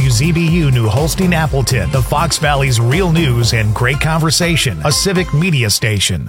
WZBU New Holstein Appleton, the Fox Valley's real news and great conversation, a civic media station.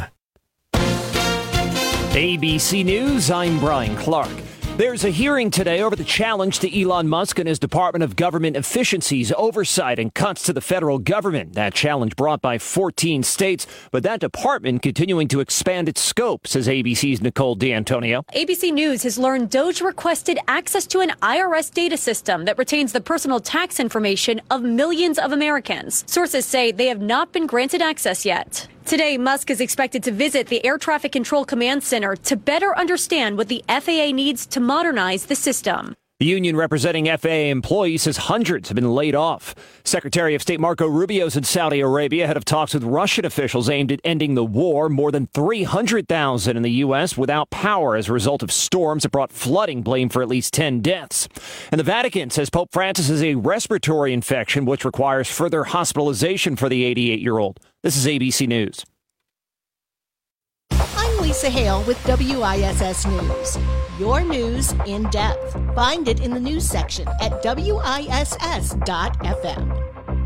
ABC News, I'm Brian Clark. There's a hearing today over the challenge to Elon Musk and his Department of Government Efficiency's oversight and cuts to the federal government. That challenge brought by 14 states, but that department continuing to expand its scope, says ABC's Nicole D'Antonio. ABC News has learned DOJ requested access to an IRS data system that retains the personal tax information of millions of Americans. Sources say they have not been granted access yet. Today, Musk is expected to visit the Air Traffic Control Command Center to better understand what the FAA needs to modernize the system. The union representing FAA employees says hundreds have been laid off. Secretary of State Marco Rubio's in Saudi Arabia ahead of talks with Russian officials aimed at ending the war. More than 300,000 in the U.S. without power as a result of storms that brought flooding, blamed for at least 10 deaths. And the Vatican says Pope Francis has a respiratory infection which requires further hospitalization for the 88-year-old. This is ABC News. I'm Lisa Hale with WISS News. Your news in depth. Find it in the news section at WISS.FM.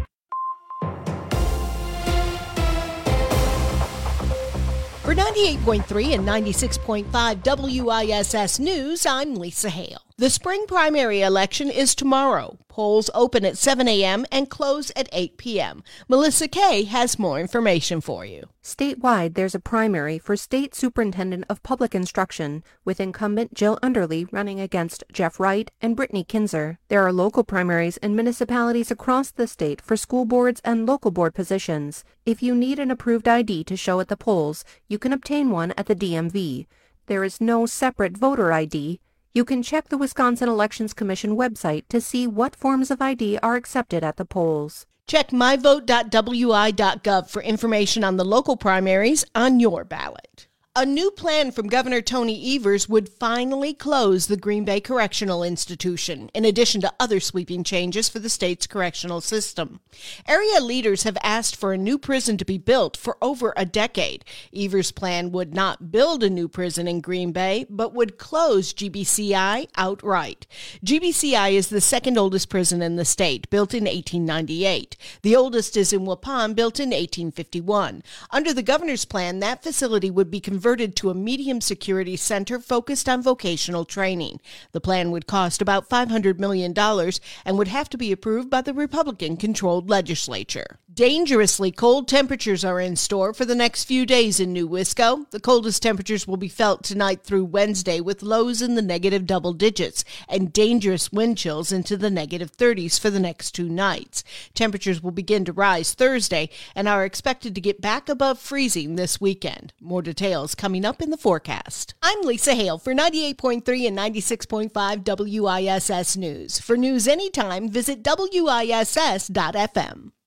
For 98.3 and 96.5 WISS News, I'm Lisa Hale. The spring primary election is tomorrow. Polls open at 7 a.m. and close at 8 p.m. Melissa Kay has more information for you. Statewide, there's a primary for State Superintendent of Public Instruction, with incumbent Jill Underly running against Jeff Wright and Brittany Kinzer. There are local primaries in municipalities across the state for school boards and local board positions. If you need an approved ID to show at the polls, you can obtain one at the DMV. There is no separate voter ID. You can check the Wisconsin Elections Commission website to see what forms of ID are accepted at the polls. Check myvote.wi.gov for information on the local primaries on your ballot. A new plan from Governor Tony Evers would finally close the Green Bay Correctional Institution, in addition to other sweeping changes for the state's correctional system. Area leaders have asked for a new prison to be built for over a decade. Evers' plan would not build a new prison in Green Bay, but would close GBCI outright. GBCI is the second oldest prison in the state, built in 1898. The oldest is in Waupun, built in 1851. Under the governor's plan, that facility would be converted to a medium security center focused on vocational training. The plan would cost about $500 million and would have to be approved by the Republican-controlled legislature. Dangerously cold temperatures are in store for the next few days in New Wisco. The coldest temperatures will be felt tonight through Wednesday, with lows in the negative double digits and dangerous wind chills into the negative 30s for the next 2 nights. Temperatures will begin to rise Thursday and are expected to get back above freezing this weekend. More details coming up in the forecast. I'm Lisa Hale for 98.3 and 96.5 WISS News. For news anytime, visit WISS.FM.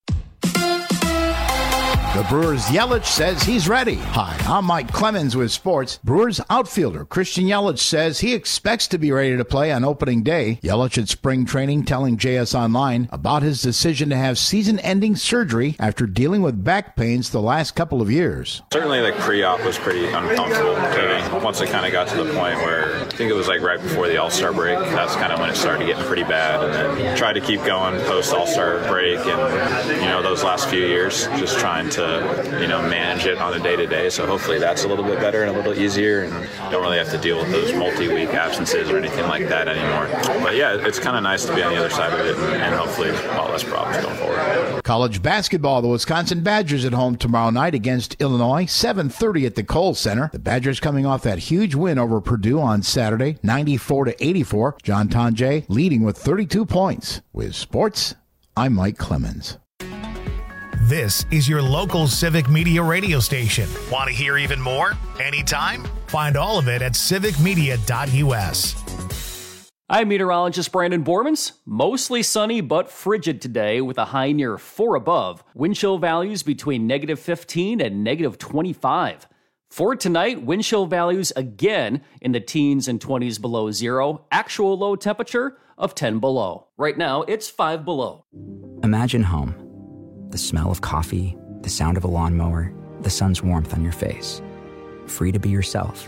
The Brewers' Yelich says he's ready. Hi, I'm Mike Clemens with sports. Brewers outfielder Christian Yelich says he expects to be ready to play on opening day. Yelich at spring training telling JS Online about his decision to have season-ending surgery after dealing with back pains the last couple of years. Certainly the pre-op was pretty uncomfortable. Once it kind of got to the point where I think it was like right before the All-Star break, that's kind of when it started getting pretty bad. And then tried to keep going post-All-Star break and, those last few years, just trying to manage it on a day-to-day. So hopefully that's a little bit better and a little easier and don't really have to deal with those multi-week absences or anything like that anymore. But yeah, it's kind of nice to be on the other side of it and hopefully a lot less problems going forward. College basketball, the Wisconsin Badgers at home tomorrow night against Illinois, 7:30 at the Kohl Center. The Badgers coming off that huge win over Purdue on Saturday, 94-84. John Tonje leading with 32 points. With sports, I'm Mike Clemens. This is your local civic media radio station. Want to hear even more? Anytime? Find all of it at civicmedia.us. I'm meteorologist Brandon Bormans. Mostly sunny but frigid today with a high near 4 above. Wind chill values between negative 15 and negative 25. For tonight, wind chill values again in the teens and 20s below zero. Actual low temperature of 10 below. Right now, it's 5 below. Imagine home. The smell of coffee, the sound of a lawnmower, the sun's warmth on your face. Free to be yourself,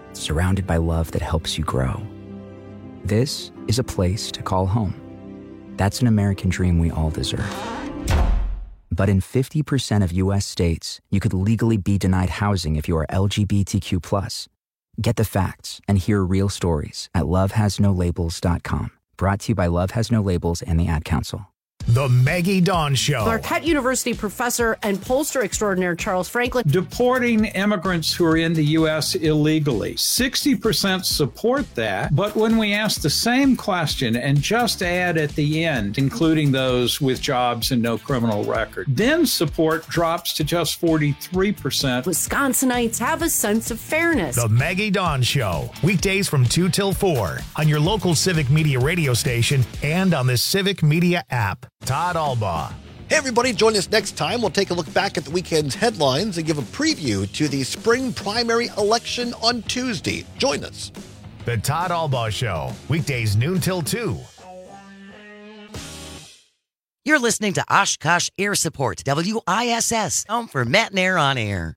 surrounded by love that helps you grow. This is a place to call home. That's an American dream we all deserve. But in 50% of U.S. states, you could legally be denied housing if you are LGBTQ+. Get the facts and hear real stories at lovehasnolabels.com. Brought to you by Love Has No Labels and the Ad Council. The Maggie Dawn Show. Marquette University professor and pollster extraordinaire Charles Franklin. Deporting immigrants who are in the U.S. illegally. 60% support that. But when we ask the same question and just add at the end, including those with jobs and no criminal record, then support drops to just 43%. Wisconsinites have a sense of fairness. The Maggie Dawn Show. Weekdays from 2 till 4 on your local Civic Media radio station and on the Civic Media app. Todd Albaugh. Hey, everybody, join us next time. We'll take a look back at the weekend's headlines and give a preview to the spring primary election on Tuesday. Join us. The Todd Albaugh Show. Weekdays noon till 2. You're listening to Oshkosh Air Support, WISS, home for Matt and Air on Air.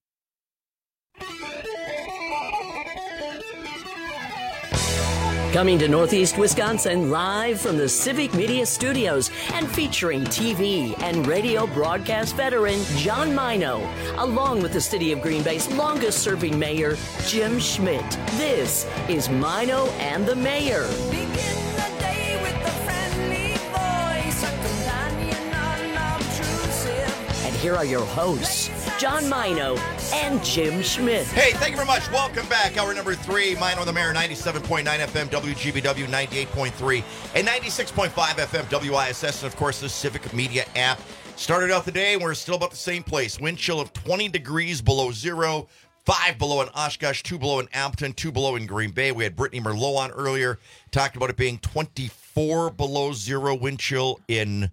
Coming to Northeast Wisconsin live from the Civic Media Studios and featuring TV and radio broadcast veteran John Mino, along with the city of Green Bay's longest-serving mayor, Jim Schmidt. This is Mino and the Mayor. Begin the day with a friendly voice, a companion unobtrusive. And here are your hosts, John Mino and Jim Schmidt. Hey, thank you very much. Welcome back. Hour number 3, Mino the Mayor, 97.9 FM, WGBW 98.3, and 96.5 FM, WISS, and of course the Civic Media app. Started out the day, and we're still about the same place. Wind chill of 20 degrees below zero, 5 below in Oshkosh, 2 below in Appleton, 2 below in Green Bay. We had Brittany Merlot on earlier, talked about it being 24 below zero wind chill in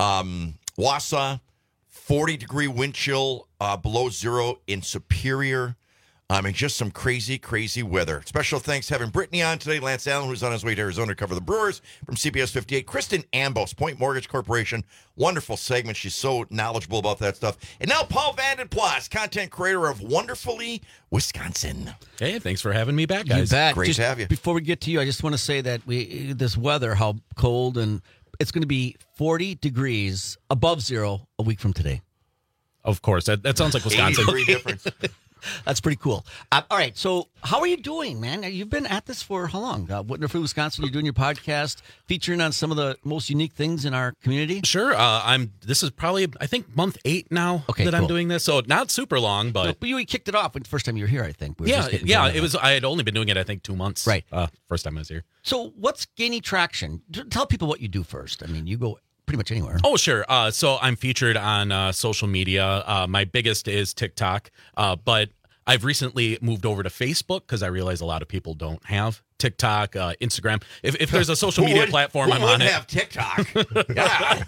Wausau. 40-degree wind chill below zero in Superior. And just some crazy, crazy weather. Special thanks having Brittany on today. Lance Allen, who's on his way to Arizona to cover the Brewers from CBS 58. Kristen Ambos, Point Mortgage Corporation. Wonderful segment. She's so knowledgeable about that stuff. And now Paul Vandenplas, content creator of Wonderfully Wisconsin. Hey, thanks for having me back, guys. You bet. Great to have you. Before we get to you, I just want to say that this weather, how cold, and it's going to be 40 degrees above zero a week from today. Of course. That sounds like Wisconsin. 80-degree difference. That's pretty cool. All right, so how are you doing, man? You've been at this for how long? Wonderfully Wisconsin, you're doing your podcast, featuring on some of the most unique things in our community? Sure. This is probably, I think, month 8 now that cool. I'm doing this, so not super long, but... No, but you kicked it off when the first time you were here, I think. It was. I had only been doing it, I think, 2 months. Right. First time I was here. So what's gaining traction? Tell people what you do first. I mean, you go... pretty much anywhere. Oh, sure. So I'm featured on social media. My biggest is TikTok, but I've recently moved over to Facebook because I realize a lot of people don't have TikTok, Instagram. If there's a social media platform, I'm on it. Who wouldn't have TikTok? Yeah.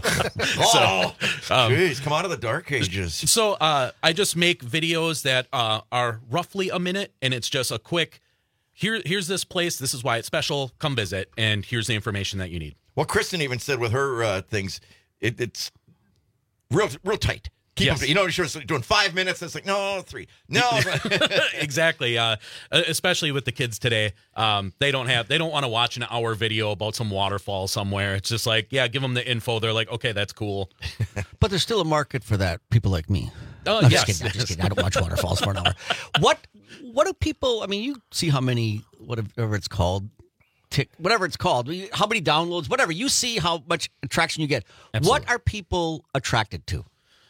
Jeez, come out of the dark ages. So I just make videos that are roughly a minute, and it's just a quick, here's this place, this is why it's special, come visit, and here's the information that you need. Well, Kristen even said with her things, it's real tight. Keep them, you know, she was doing 5 minutes. It's like, no, 3. No. Exactly. Especially with the kids today. They don't want to watch an hour video about some waterfall somewhere. It's just like, yeah, give them the info. They're like, okay, that's cool. But there's still a market for that. People like me. Oh, no, yes. Just kidding. I don't watch waterfalls for an hour. What do people, I mean, you see how many, whatever it's called, whatever it's called, how many downloads, whatever, you see how much traction you get. Absolutely. What are people attracted to?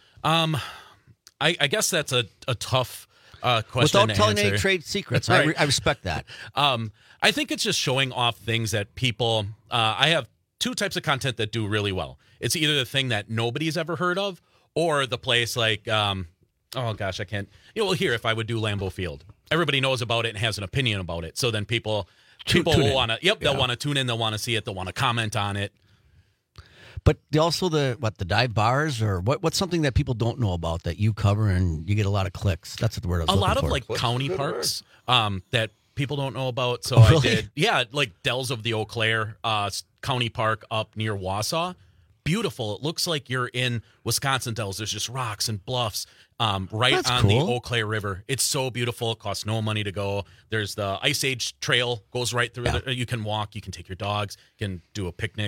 I guess that's a tough question without to telling answer. any trade secrets. Right. I respect that. I think it's just showing off things that people, I have 2 types of content that do really well. It's either the thing that nobody's ever heard of, or the place like, oh gosh, I can't, here, if I would do Lambeau Field, everybody knows about it and has an opinion about it. So then people will want to, they'll want to tune in, they'll want to see it, they'll want to comment on it. But also the dive bars, or what's something that people don't know about that you cover and you get a lot of clicks? That's the word I was looking for. A lot of like county parks that people don't know about. So really? I did, like Dells of the Eau Claire County Park up near Wausau. Beautiful. It looks like you're in Wisconsin Dells. There's just rocks and bluffs right That's on cool. the Eau Claire River. It's so beautiful. It costs no money to go. There's the Ice Age Trail, goes right through. You can walk. You can take your dogs. You can do a picnic.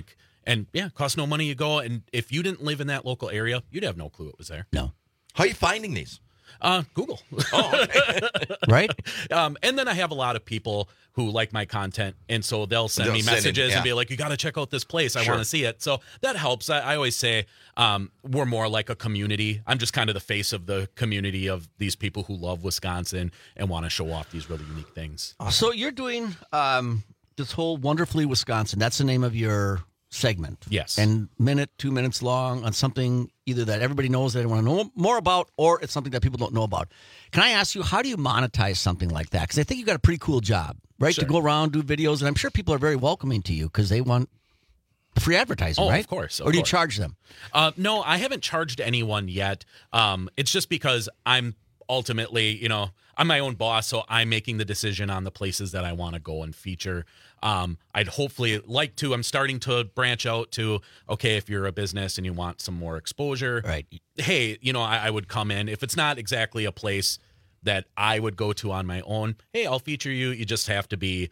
And yeah, it costs no money. You go, and if you didn't live in that local area, you'd have no clue it was there. No. How are you finding these? Google. Oh, okay. Right. And then I have a lot of people who like my content, and so they'll send me messages and be like, you got to check out this place. I want to see it. So that helps. I always say we're more like a community. I'm just kind of the face of the community of these people who love Wisconsin and want to show off these really unique things. So you're doing this whole Wonderfully Wisconsin. That's the name of your segment. Yes. And 2 minutes long on something either that everybody knows that they want to know more about, or it's something that people don't know about. Can I ask you, how do you monetize something like that? Because I think you've got a pretty cool job, right? Sure. To go around, do videos, and I'm sure people are very welcoming to you because they want free advertising, right? Of course. Or do you charge them? No, I haven't charged anyone yet. It's just because I'm ultimately, I'm my own boss, so I'm making the decision on the places that I want to go and feature. I'd hopefully like to. I'm starting to branch out to, okay, if you're a business and you want some more exposure, right? Hey, I would come in. If it's not exactly a place that I would go to on my own, hey, I'll feature you. You just have to be,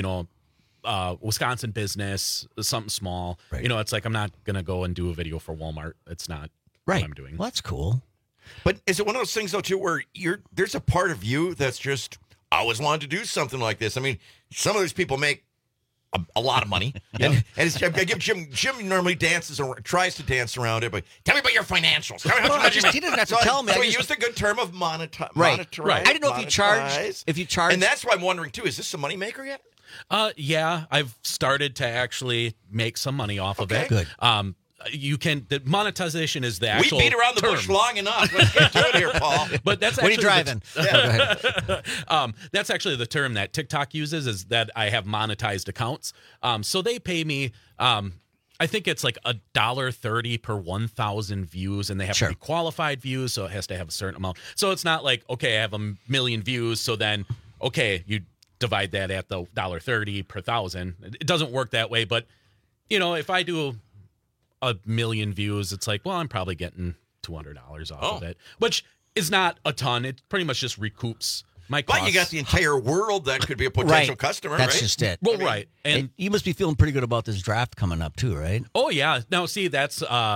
Wisconsin business, something small. Right. It's like I'm not going to go and do a video for Walmart. It's not right. what I'm doing. Well, that's cool. But is it one of those things, though, too, where there's a part of you that's just, I always wanted to do something like this? I mean, some of these people make a lot of money. And I give Jim normally dances or tries to dance around it, but tell me about your financials. Tell me how much he doesn't have to tell me. So he used the good term of monetize. Right. Right. I didn't know if you charge. And that's why I'm wondering, too, is this a moneymaker yet? Yeah, I've started to actually make some money off of it. Good. The monetization is the actual We beat around the bush long enough. Let's get to it here, Paul. But that's what are actually you driving? That's actually the term that TikTok uses, is that I have monetized accounts. So they pay me, I think it's like $1.30 per 1,000 views, and they have to be qualified views, so it has to have a certain amount. So it's not like, okay, I have 1 million views, so then, okay, you divide that at the $1.30 per 1,000. It doesn't work that way, but, if I do 1 million views, it's like, well, I'm probably getting $200 off of it, which is not a ton. It pretty much just recoups my costs. But you got the entire world that could be a potential customer, That's right? just it. Well, right. And you must be feeling pretty good about this draft coming up too, right? Oh, yeah. Now, see, that's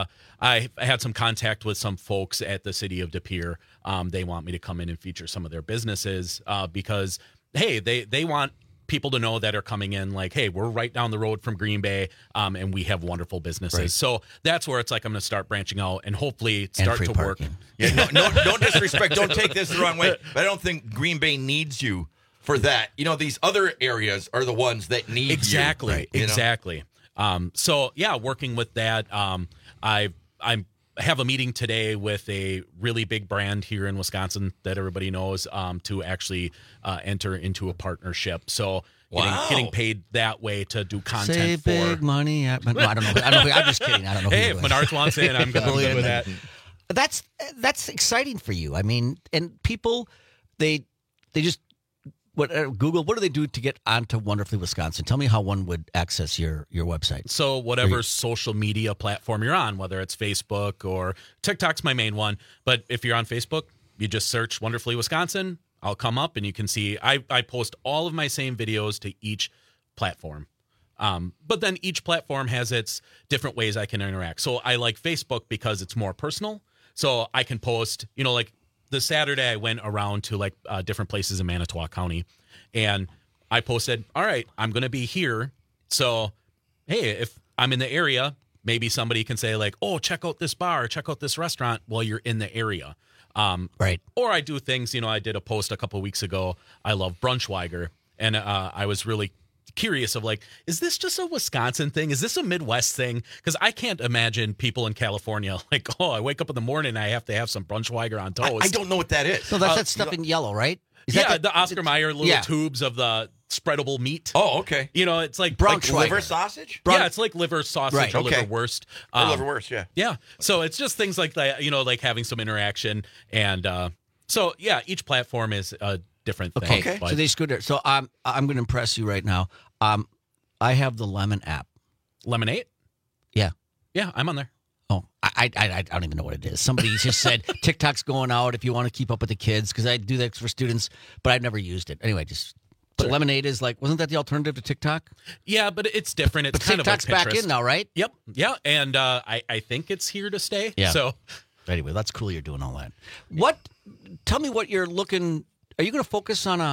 I had some contact with some folks at the city of De Pere. They want me to come in and feature some of their businesses because, hey, they want people to know that are coming in like, hey, we're right down the road from Green Bay, and we have wonderful businesses. Right. So that's where it's like I'm going to start branching out and hopefully start to work. Yeah, no, don't disrespect. Don't take this the wrong way. But I don't think Green Bay needs you for that. These other areas are the ones that need exactly, you. Right, exactly. So yeah, working with that, I have a meeting today with a really big brand here in Wisconsin that everybody knows to actually enter into a partnership. So getting paid that way to do content Say big money. No, I don't know. I'm just kidding. I don't know. Hey, if Menards wants in, I'm good with that. That's exciting for you. I mean, and people, they just Google. What do they do to get onto Wonderfully Wisconsin? Tell me how one would access your website. So whatever social media platform you're on, whether it's Facebook or TikTok's my main one, but if you're on Facebook, you just search Wonderfully Wisconsin. I'll come up and you can see I post all of my same videos to each platform. But then each platform has its different ways I can interact. So I like Facebook because it's more personal. So I can post, like the Saturday I went around to like different places in Manitowoc County, and I posted, all right, I'm going to be here. So, hey, if I'm in the area, maybe somebody can say like, oh, check out this bar, check out this restaurant while you're in the area. Right. Or I do things, I did a post a couple of weeks ago. I love Brunchweiger. And I was really curious of like, is this just a Wisconsin thing? Is this a Midwest thing? Because I can't imagine people in California like, oh, I wake up in the morning and I have to have some Brunchweiger on toast. I don't know what that is. So that's that stuff in yellow, right? The Oscar Mayer little tubes of the spreadable meat. Oh, okay. It's like liver sausage? Yeah, it's like liver sausage or liverwurst. Liverwurst, yeah. Yeah. So it's just things like that, like having some interaction. And so, yeah, each platform is a different thing. Okay. So they screwed it. So I'm going to impress you right now. I have the Lemon app. Lemonade? Yeah. Yeah, I'm on there. Oh, I don't even know what it is. Somebody just said TikTok's going out if you want to keep up with the kids, because I do that for students, but I've never used it. Anyway, just But Lemonade is like, wasn't that the alternative to TikTok? Yeah, but it's different. It's But kind TikTok's of like Pinterest. back in now, right? Yep. Yeah, and I think it's here to stay. Yeah. So anyway, that's cool you're doing all that. Tell me what you're looking, are you going to focus on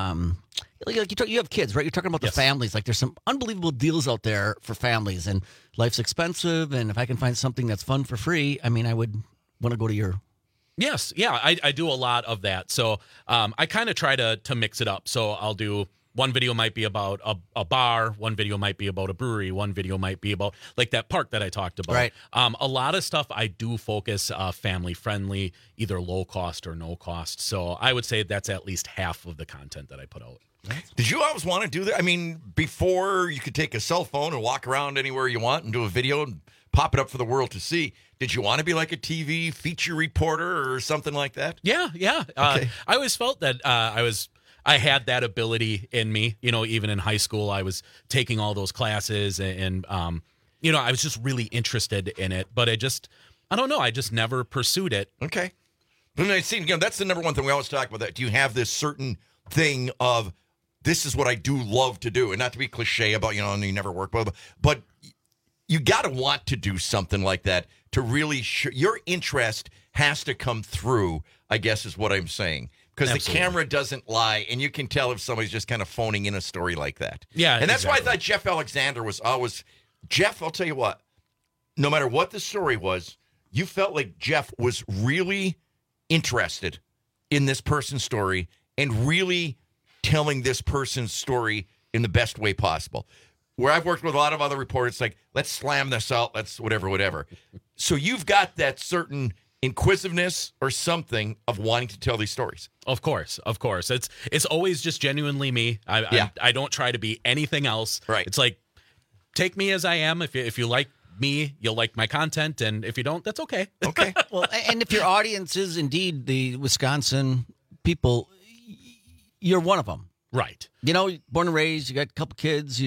you have kids, right? You're talking about the families. Like there's some unbelievable deals out there for families and life's expensive. And if I can find something that's fun for free, I mean, I would want to go to your... Yes, yeah, I do a lot of that. So I kind of try to mix it up. So I'll do one video might be about a bar, one video might be about a brewery, one video might be about like that park that I talked about. Right. A lot of stuff I do focus family friendly, either low cost or no cost. So I would say that's at least half of the content that I put out. Did you always want to do that? I mean, before you could take a cell phone and walk around anywhere you want and do a video and pop it up for the world to see. Did you want to be like a TV feature reporter or something like that? Yeah. Okay. I always felt that I had that ability in me. You know, even in high school, I was taking all those classes and I was just really interested in it. But I don't know. I just never pursued it. Okay. But I see, that's the number one thing we always talk about. That do you have this certain thing of this is what I do love to do, and not to be cliche about you never work, but you got to want to do something like that to really your interest has to come through, I guess is what I'm saying. Because the camera doesn't lie, and you can tell if somebody's just kind of phoning in a story like that. Yeah, and that's why I thought Jeff Alexander was always... Jeff, I'll tell you what, no matter what the story was, you felt like Jeff was really interested in this person's story and really telling this person's story in the best way possible. Where I've worked with a lot of other reporters, like, let's slam this out, let's whatever. So you've got that certain inquisitiveness or something of wanting to tell these stories. Of course. It's always just genuinely me. I don't try to be anything else. Right. It's like, take me as I am. If you like me, you'll like my content, and if you don't, that's okay. Okay. Well, and if your audience is indeed the Wisconsin people, you're one of them. Right. Born and raised, you got a couple kids,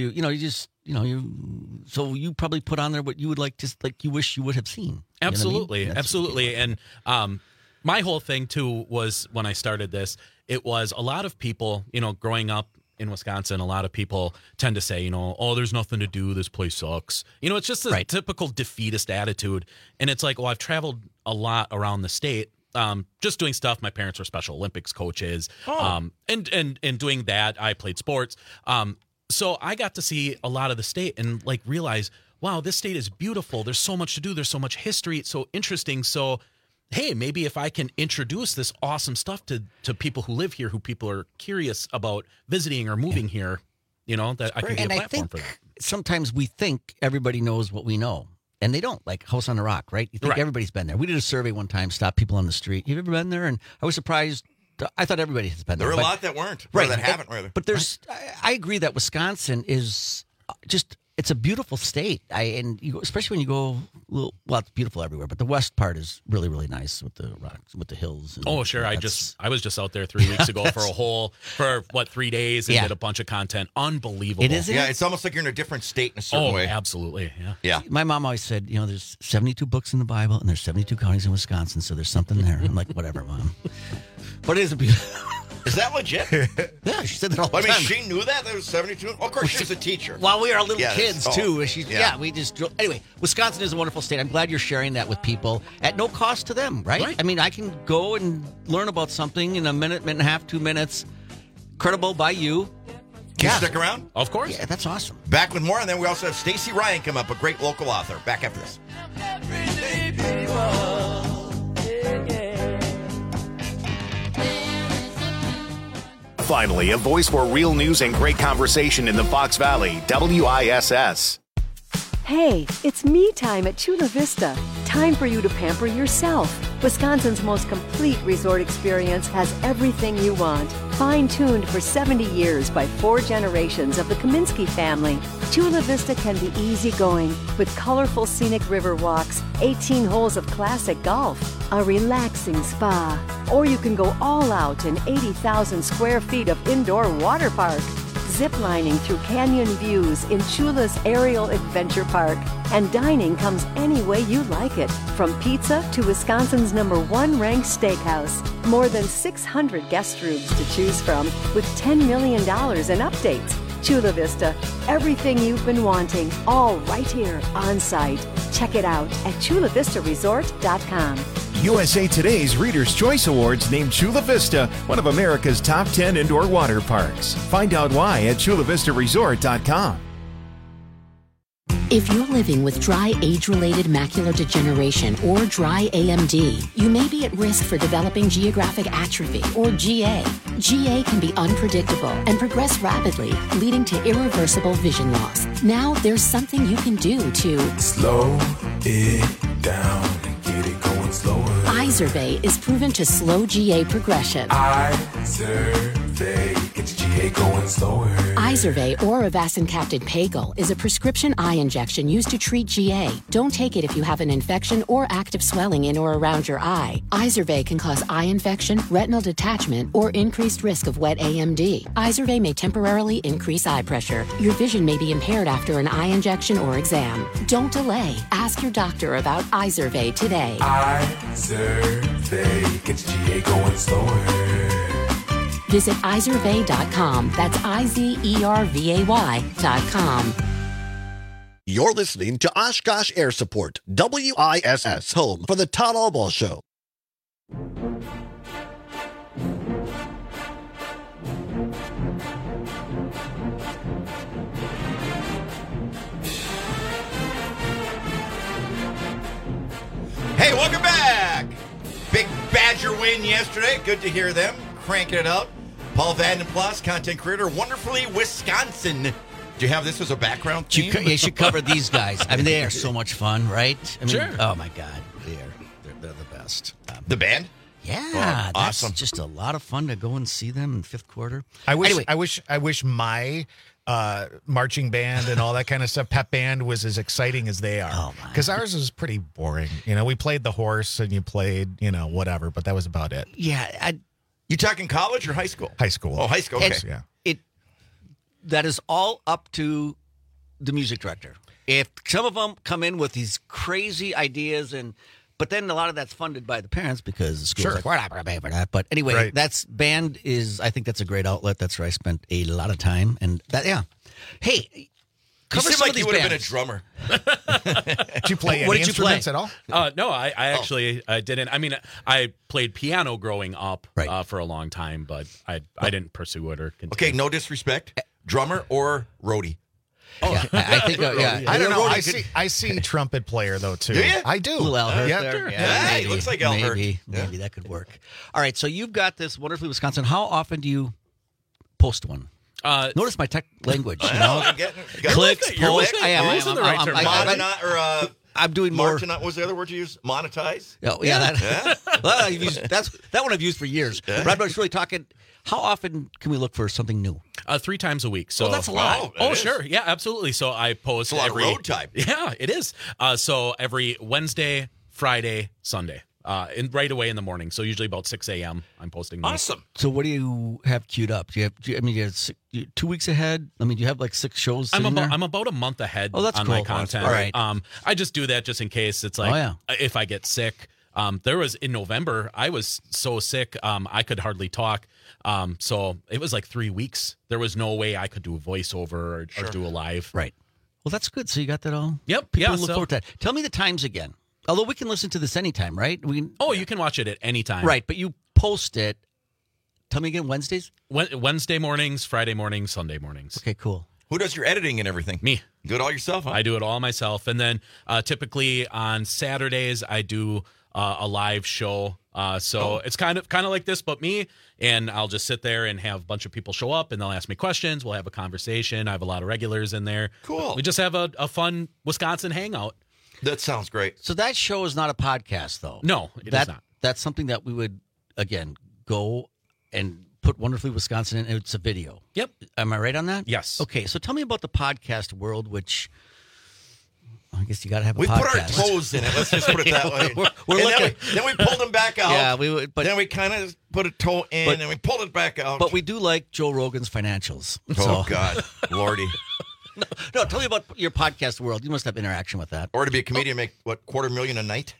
so you probably put on there what you would like you wish you would have seen. Absolutely. You know what I mean? Absolutely. And my whole thing too was when I started this, it was a lot of people, growing up in Wisconsin, a lot of people tend to say, oh, there's nothing to do. This place sucks. It's just a typical defeatist attitude. And it's like, well, I've traveled a lot around the state. Just doing stuff. My parents were Special Olympics coaches. And doing that, I played sports. So I got to see a lot of the state and realize, wow, this state is beautiful. There's so much to do. There's so much history. It's so interesting. So, hey, maybe if I can introduce this awesome stuff to people who live here, who people are curious about visiting or moving here, that I can be a platform for that. Sometimes we think everybody knows what we know. And they don't, like House on the Rock, right? You think everybody's been there. We did a survey one time, stopped people on the street. Have you ever been there? And I was surprised. I thought everybody has been there. There are a lot that weren't. Or that haven't, rather. But I agree that Wisconsin is just, it's a beautiful state. Especially when you go, it's beautiful everywhere, but the west part is really, really nice with the rocks, with the hills. And oh, sure. I was just out there 3 weeks ago for 3 days and did a bunch of content. Unbelievable. It is. Yeah, it's almost like you're in a different state in a certain way. Absolutely. Yeah. My mom always said, there's 72 books in the Bible and there's 72 counties in Wisconsin, so there's something there. I'm like, whatever, Mom. But it is a beautiful. Is that legit? Yeah, she said that all the time. I mean, she knew that? There was 72? Of course, she's a teacher. While we are little kids, too. We just... Anyway, Wisconsin is a wonderful state. I'm glad you're sharing that with people at no cost to them, right? I mean, I can go and learn about something in a minute and a half, 2 minutes. Credible by you. Can you stick around? Of course. Yeah, that's awesome. Back with more, and then we also have Stacey Ryan come up, a great local author. Back after this. Finally, a voice for real news and great conversation in the Fox Valley, WISS. Hey, it's me time at Chula Vista. Time for you to pamper yourself. Wisconsin's most complete resort experience has everything you want. Fine-tuned for 70 years by 4 generations of the Kaminsky family, Chula Vista can be easygoing with colorful scenic river walks, 18 holes of classic golf, a relaxing spa, or you can go all out in 80,000 square feet of indoor water park. ziplining through canyon views in Chula's Aerial Adventure Park. And dining comes any way you like it, from pizza to Wisconsin's #1 ranked steakhouse. More than 600 guest rooms to choose from, with $10 million in updates. Chula Vista, everything you've been wanting, all right here on site. Check it out at chulavistaresort.com. USA Today's Reader's Choice Awards named Chula Vista one of America's top 10 indoor water parks. Find out why at chulavistaresort.com. If you're living with dry age-related macular degeneration or dry AMD, you may be at risk for developing geographic atrophy or GA. GA can be unpredictable and progress rapidly, leading to irreversible vision loss. Now there's something you can do to slow it down and get it going slower. Izervay is proven to slow GA progression. Izervay gets GA going slower. Izervay or avacincaptad pagel is a prescription eye injection used to treat GA. Don't take it if you have an infection or active swelling in or around your eye. Izervay can cause eye infection, retinal detachment, or increased risk of wet AMD. Izervay may temporarily increase eye pressure. Your vision may be impaired after an eye injection or exam. Don't delay. Ask your doctor about Izervay today. Izervay gets GA going slower. Visit Izervay.com. That's IZERVAY.com. You're listening to Oshkosh Air Support, WISS, home for the Todd Albaugh Show. Hey, welcome back. Big Badger win yesterday. Good to hear them cranking it out. Paul Vandenplas, content creator, Wonderfully Wisconsin. Do you have this as a background theme? You should cover these guys. I mean, they are so much fun, right? I mean, Sure. Oh, my God. They're the best. The band? Yeah. Oh, awesome. That's just a lot of fun to go and see them in fifth quarter. I wish Anyway. I wish my marching band and all that kind of stuff, pep band, was as exciting as they are. Oh, because ours is pretty boring. You know, we played the horse and you played, whatever, but that was about it. Yeah. You talking college or high school? High school. Oh, high school. Okay. Yeah. That is all up to the music director. If some of them come in with these crazy ideas, but then a lot of that's funded by the parents because the school's like, we're not going to pay for that. But anyway, Right. I think that's a great outlet. That's where I spent a lot of time. And that, yeah. Hey, You cover seem some like of these you would have been a bands. drummer. Did you play What any did you play? instruments at all? No, I actually didn't. I mean, I played piano growing up for a long time, but I didn't pursue it or continue. Okay, no disrespect. Drummer or roadie? Oh, yeah. I think, yeah. I don't know. Roadie I see trumpet player though too. Do you? I do. Little Al Hurst Yeah. there. Yeah, he looks like Al Hurst. Maybe Yeah. that could work. All right, so you've got this Wonderfully Wisconsin. How often do you post one? Notice my tech language. You know, I'm getting clicks, You're post. listening. I am. You're I using am. the right I'm- term. I'm- I'm doing more. What was the other word you used? Monetize? Oh, yeah, well, I've used, that one I've used for years. But I'm just really talking. How often can we look for something new? 3 times a week. So that's a lot. Wow, Oh, that is. sure. Yeah, absolutely. So I post It's a lot every of road time. Yeah, it is. So every Wednesday, Friday, Sunday. Right away in the morning. So usually about 6 a.m. I'm posting these. Awesome. So what do you have queued up? Do you have 2 weeks ahead? I mean, do you have like 6 shows? I'm sitting there? about a month ahead Oh, that's on cool. my content. All right. I just do that just in case. It's like, Oh, yeah. if I get sick. There was in November, I was so sick, I could hardly talk. So it was like 3 weeks. There was no way I could do a voiceover or do a live. Right. Well, that's good. So you got that all? Yep. People Yeah, look forward to that. Tell me the times again. Although we can listen to this anytime, right? You can watch it at any time. Right, but you post it. Tell me again, Wednesdays? Wednesday mornings, Friday mornings, Sunday mornings. Okay, cool. Who does your editing and everything? Me. You do it all yourself, huh? I do it all myself. And then typically on Saturdays, I do a live show. It's kind of like this, but me. And I'll just sit there and have a bunch of people show up and they'll ask me questions. We'll have a conversation. I have a lot of regulars in there. Cool. We just have a fun Wisconsin hangout. That sounds great. So that show is not a podcast, though. No, it is not. That's something that we would, again, go and put Wonderfully Wisconsin in. It's a video. Yep. Am I right on that? Yes. Okay, so tell me about the podcast world, which I guess you got to have a We podcast. put our toes in it. Let's just put it that way. We're And looking. then we pulled them back out. Yeah, we would. But then we kind of put a toe in, and we pulled it back out. But we do like Joe Rogan's financials. Oh, God. Lordy. No, tell me about your podcast world. You must have interaction with that. Or to be a comedian, make, what, $250,000 a night?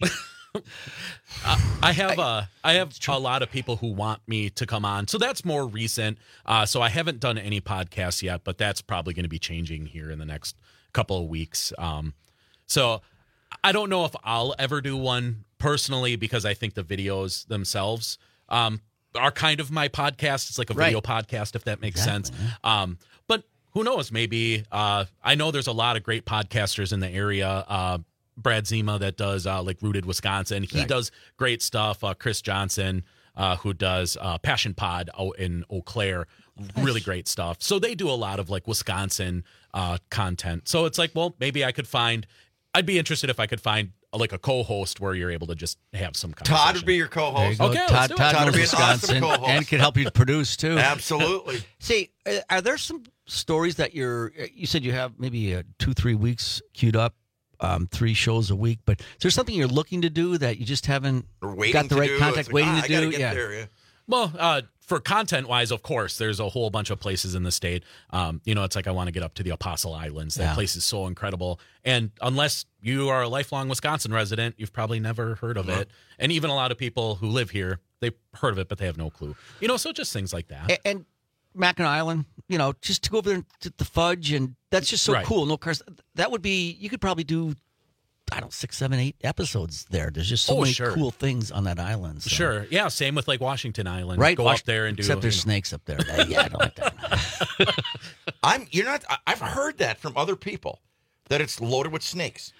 I have a lot of people who want me to come on, so that's more recent. So I haven't done any podcasts yet, but that's probably going to be changing here in the next couple of weeks. So I don't know if I'll ever do one personally, because I think the videos themselves are kind of my podcast. It's like a video podcast, if that makes sense. But who knows? Maybe I know there's a lot of great podcasters in the area. Brad Zima that does like Rooted Wisconsin. He does great stuff. Chris Johnson, who does Passion Pod out in Eau Claire. Really great stuff. So they do a lot of like Wisconsin content. So it's like, well, maybe I'd be interested if I could find like a co-host where you're able to just have some conversation. Todd would be your co-host. Okay, Todd knows would be an Wisconsin awesome co-host. and can help you produce too. Absolutely. See, are there some stories that you said you have maybe 2-3 weeks queued up, 3 shows a week, but is there something you're looking to do that you just haven't got the right contact, waiting to do? Well, for content-wise, of course, there's a whole bunch of places in the state. It's like I want to get up to the Apostle Islands. That place is so incredible. And unless you are a lifelong Wisconsin resident, you've probably never heard of it. And even a lot of people who live here, they've heard of it, but they have no clue. So just things like that. And Mackinac Island, just to go over there to the Fudge, and that's just so cool. No cars. That would be, you could probably do, 6, 7, 8 episodes there. There's just so many cool things on that island. So. Sure. Yeah. Same with like Washington Island. Right. Go up there and do. Except there's snakes up there. Yeah, I don't like that. I've heard that from other people, that it's loaded with snakes.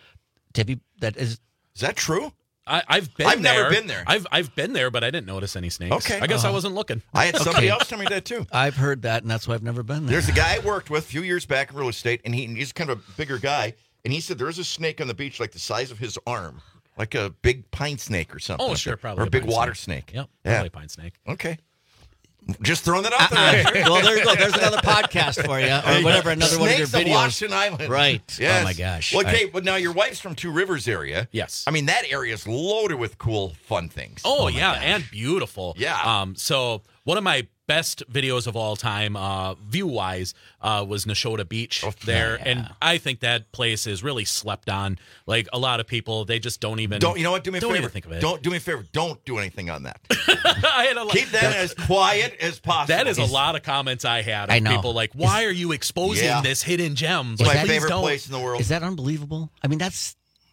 Is that true? I've been I've there. never been there. I've been there, but I didn't notice any snakes. Okay. I guess I wasn't looking. I had somebody else tell me that too. I've heard that, and that's why I've never been there. There's a guy I worked with a few years back in real estate, and he's kind of a bigger guy, and he said there's a snake on the beach like the size of his arm, like a big pine snake or something. Oh, sure, probably or a big pine water snake. snake. Yep, probably a pine snake. Okay. Just throwing that out there. Well, there you go. There's another podcast for you, or whatever. Another one of your Snakes videos. of Washington Island. Right. Yes. Oh my gosh. Well, okay, but now your wife's from Two Rivers area. Yes. I mean, that area is loaded with cool, fun things. Oh yeah, and beautiful. Yeah. So one of my best videos of all time, view-wise, was Nashotah Beach there. And I think that place is really slept on. Like, a lot of people, they just don't even... You know what? Do me a favor. Even think of it. Do me a favor. Don't do anything on that. Keep that as quiet as possible. That is a lot of comments I had I of know. people like, why are you exposing this hidden gem? It's my Like, please favorite don't. place in the world. Is that unbelievable? I mean, that's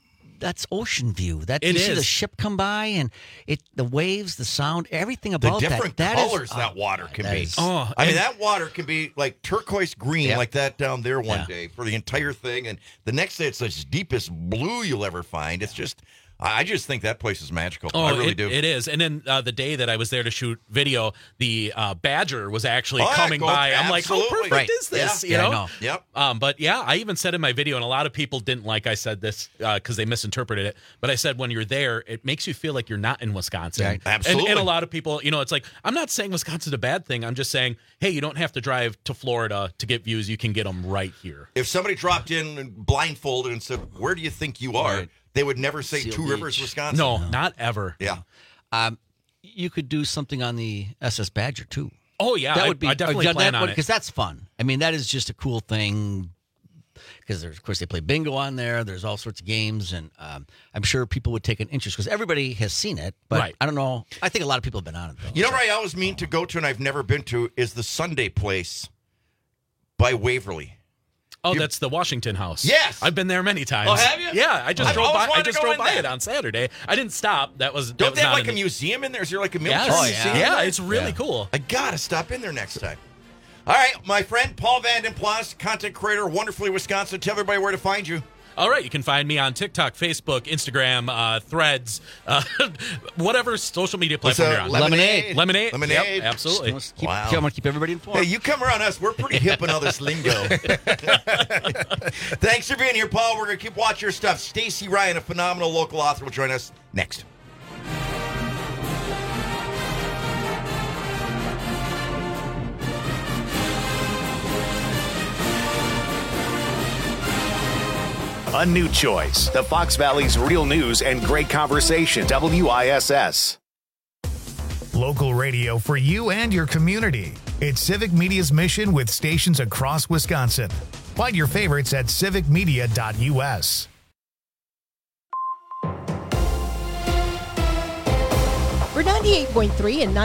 ocean view. That It you see is. the ship come by and the waves, the sound, everything The about different that. colors that water can be. Oh, I mean, and- that water can be like turquoise green, like that down there one day for the entire thing, and the next day it's the deepest blue you'll ever find. It's just, I just think that place is magical. I really do. It is. And then the day that I was there to shoot video, the Badger was actually Oh, yeah, coming go- by. I'm like, how absolutely. perfect is this? Yeah. You Yeah, know? I know. Yep. But yeah, I even said in my video, and a lot of people didn't like I said this because they misinterpreted it. But I said when you're there, it makes you feel like you're not in Wisconsin. Right. Absolutely. And a lot of people, it's like, I'm not saying Wisconsin's a bad thing. I'm just saying, hey, you don't have to drive to Florida to get views. You can get them right here. If somebody dropped in blindfolded and said, "Where do you think you are?" Right. they would never say Seal Two Beach. Rivers, Wisconsin. No, not ever. Yeah. You could do something on the SS Badger too. Oh yeah, That would be. I definitely plan on it. because that's fun. I mean, that is just a cool thing. Because of course, they play bingo on there. There's all sorts of games, and I'm sure people would take an interest because everybody has seen it. But Right. I don't know. I think a lot of people have been on it though. You know where I always mean to go to and I've never been to is the Sunday Place by Waverly. Oh, that's the Washington House. Yes. I've been there many times. Oh, have you? Yeah, I just I've drove always by. I wanted just to go drove in by there. it on Saturday. I didn't stop. That was. Don't that they have was like not a museum in there? Is there like a military Yes. museum? Yeah, there? it's really cool. I gotta stop in there next time. All right, my friend Paul Van Den Plas, content creator, Wonderfully Wisconsin. Tell everybody where to find you. All right, you can find me on TikTok, Facebook, Instagram, Threads, whatever social media What's platform that? you're on. Lemonade. Lemonade. Lemonade. Yep, absolutely. Wow. I want to keep everybody informed. Hey, you come around us. We're pretty hip in all this lingo. Thanks for being here, Paul. We're going to keep watching your stuff. Stacey Ryan, a phenomenal local author, will join us next. A new choice. The Fox Valley's real news and great conversation. WISS. Local radio for you and your community. It's Civic Media's mission with stations across Wisconsin. Find your favorites at civicmedia.us. For 98.3 and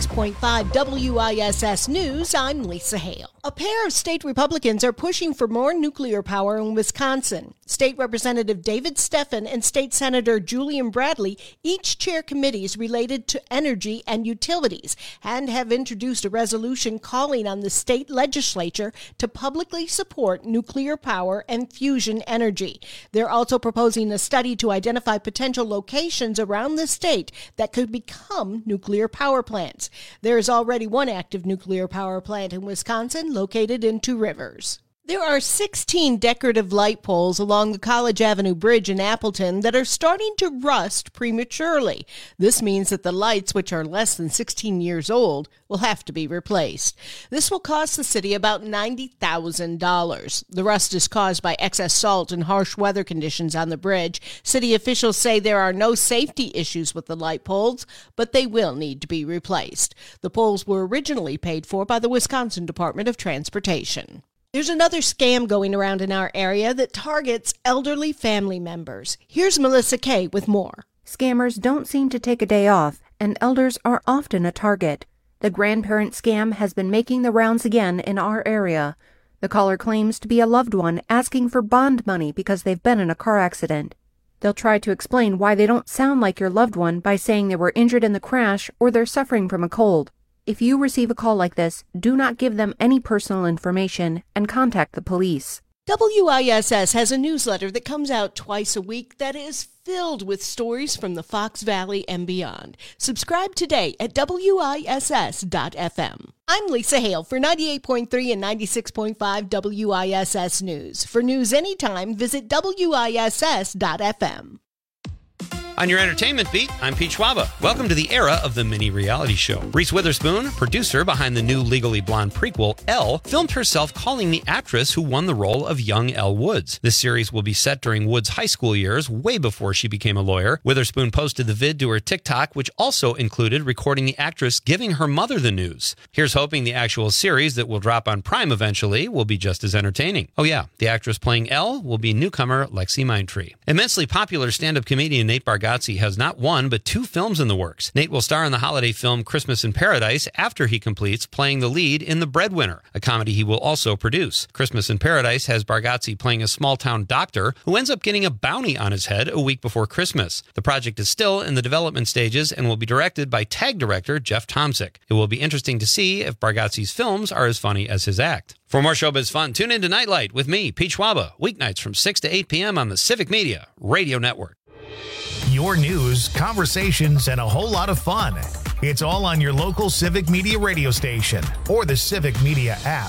96.5 WISS News, I'm Lisa Hale. A pair of state Republicans are pushing for more nuclear power in Wisconsin. State Representative David Steffen and State Senator Julian Bradley each chair committees related to energy and utilities and have introduced a resolution calling on the state legislature to publicly support nuclear power and fusion energy. They're also proposing a study to identify potential locations around the state that could become nuclear power plants. There is already one active nuclear power plant in Wisconsin located in Two Rivers. There are 16 decorative light poles along the College Avenue Bridge in Appleton that are starting to rust prematurely. This means that the lights, which are less than 16 years old, will have to be replaced. This will cost the city about $90,000. The rust is caused by excess salt and harsh weather conditions on the bridge. City officials say there are no safety issues with the light poles, but they will need to be replaced. The poles were originally paid for by the Wisconsin Department of Transportation. There's another scam going around in our area that targets elderly family members. Here's Melissa Kay with more. Scammers don't seem to take a day off, and elders are often a target. The grandparent scam has been making the rounds again in our area. The caller claims to be a loved one asking for bond money because they've been in a car accident. They'll try to explain why they don't sound like your loved one by saying they were injured in the crash or they're suffering from a cold. If you receive a call like this, do not give them any personal information and contact the police. WISS has a newsletter that comes out twice a week that is filled with stories from the Fox Valley and beyond. Subscribe today at WISS.FM. I'm Lisa Hale for 98.3 and 96.5 WISS News. For news anytime, visit WISS.FM. On your entertainment beat, I'm Pete Schwaba. Welcome to the era of the mini reality show. Reese Witherspoon, producer behind the new Legally Blonde prequel, Elle, filmed herself calling the actress who won the role of young Elle Woods. This series will be set during Woods' high school years, way before she became a lawyer. Witherspoon posted the vid to her TikTok, which also included recording the actress giving her mother the news. Here's hoping the actual series that will drop on Prime eventually will be just as entertaining. Oh yeah, the actress playing Elle will be newcomer Lexi Mindtree. Immensely popular stand-up comedian Nate Bargatze has not one, but two films in the works. Nate will star in the holiday film Christmas in Paradise after he completes playing the lead in The Breadwinner, a comedy he will also produce. Christmas in Paradise has Bargatze playing a small-town doctor who ends up getting a bounty on his head a week before Christmas. The project is still in the development stages and will be directed by TAG director Jeff Tomsic. It will be interesting to see if Bargatze's films are as funny as his act. For more showbiz fun, tune in to Nightlight with me, Pete Schwaba, weeknights from 6 to 8 p.m. on the Civic Media Radio Network. Your news, conversations, and a whole lot of fun. It's all on your local Civic Media radio station or the Civic Media app.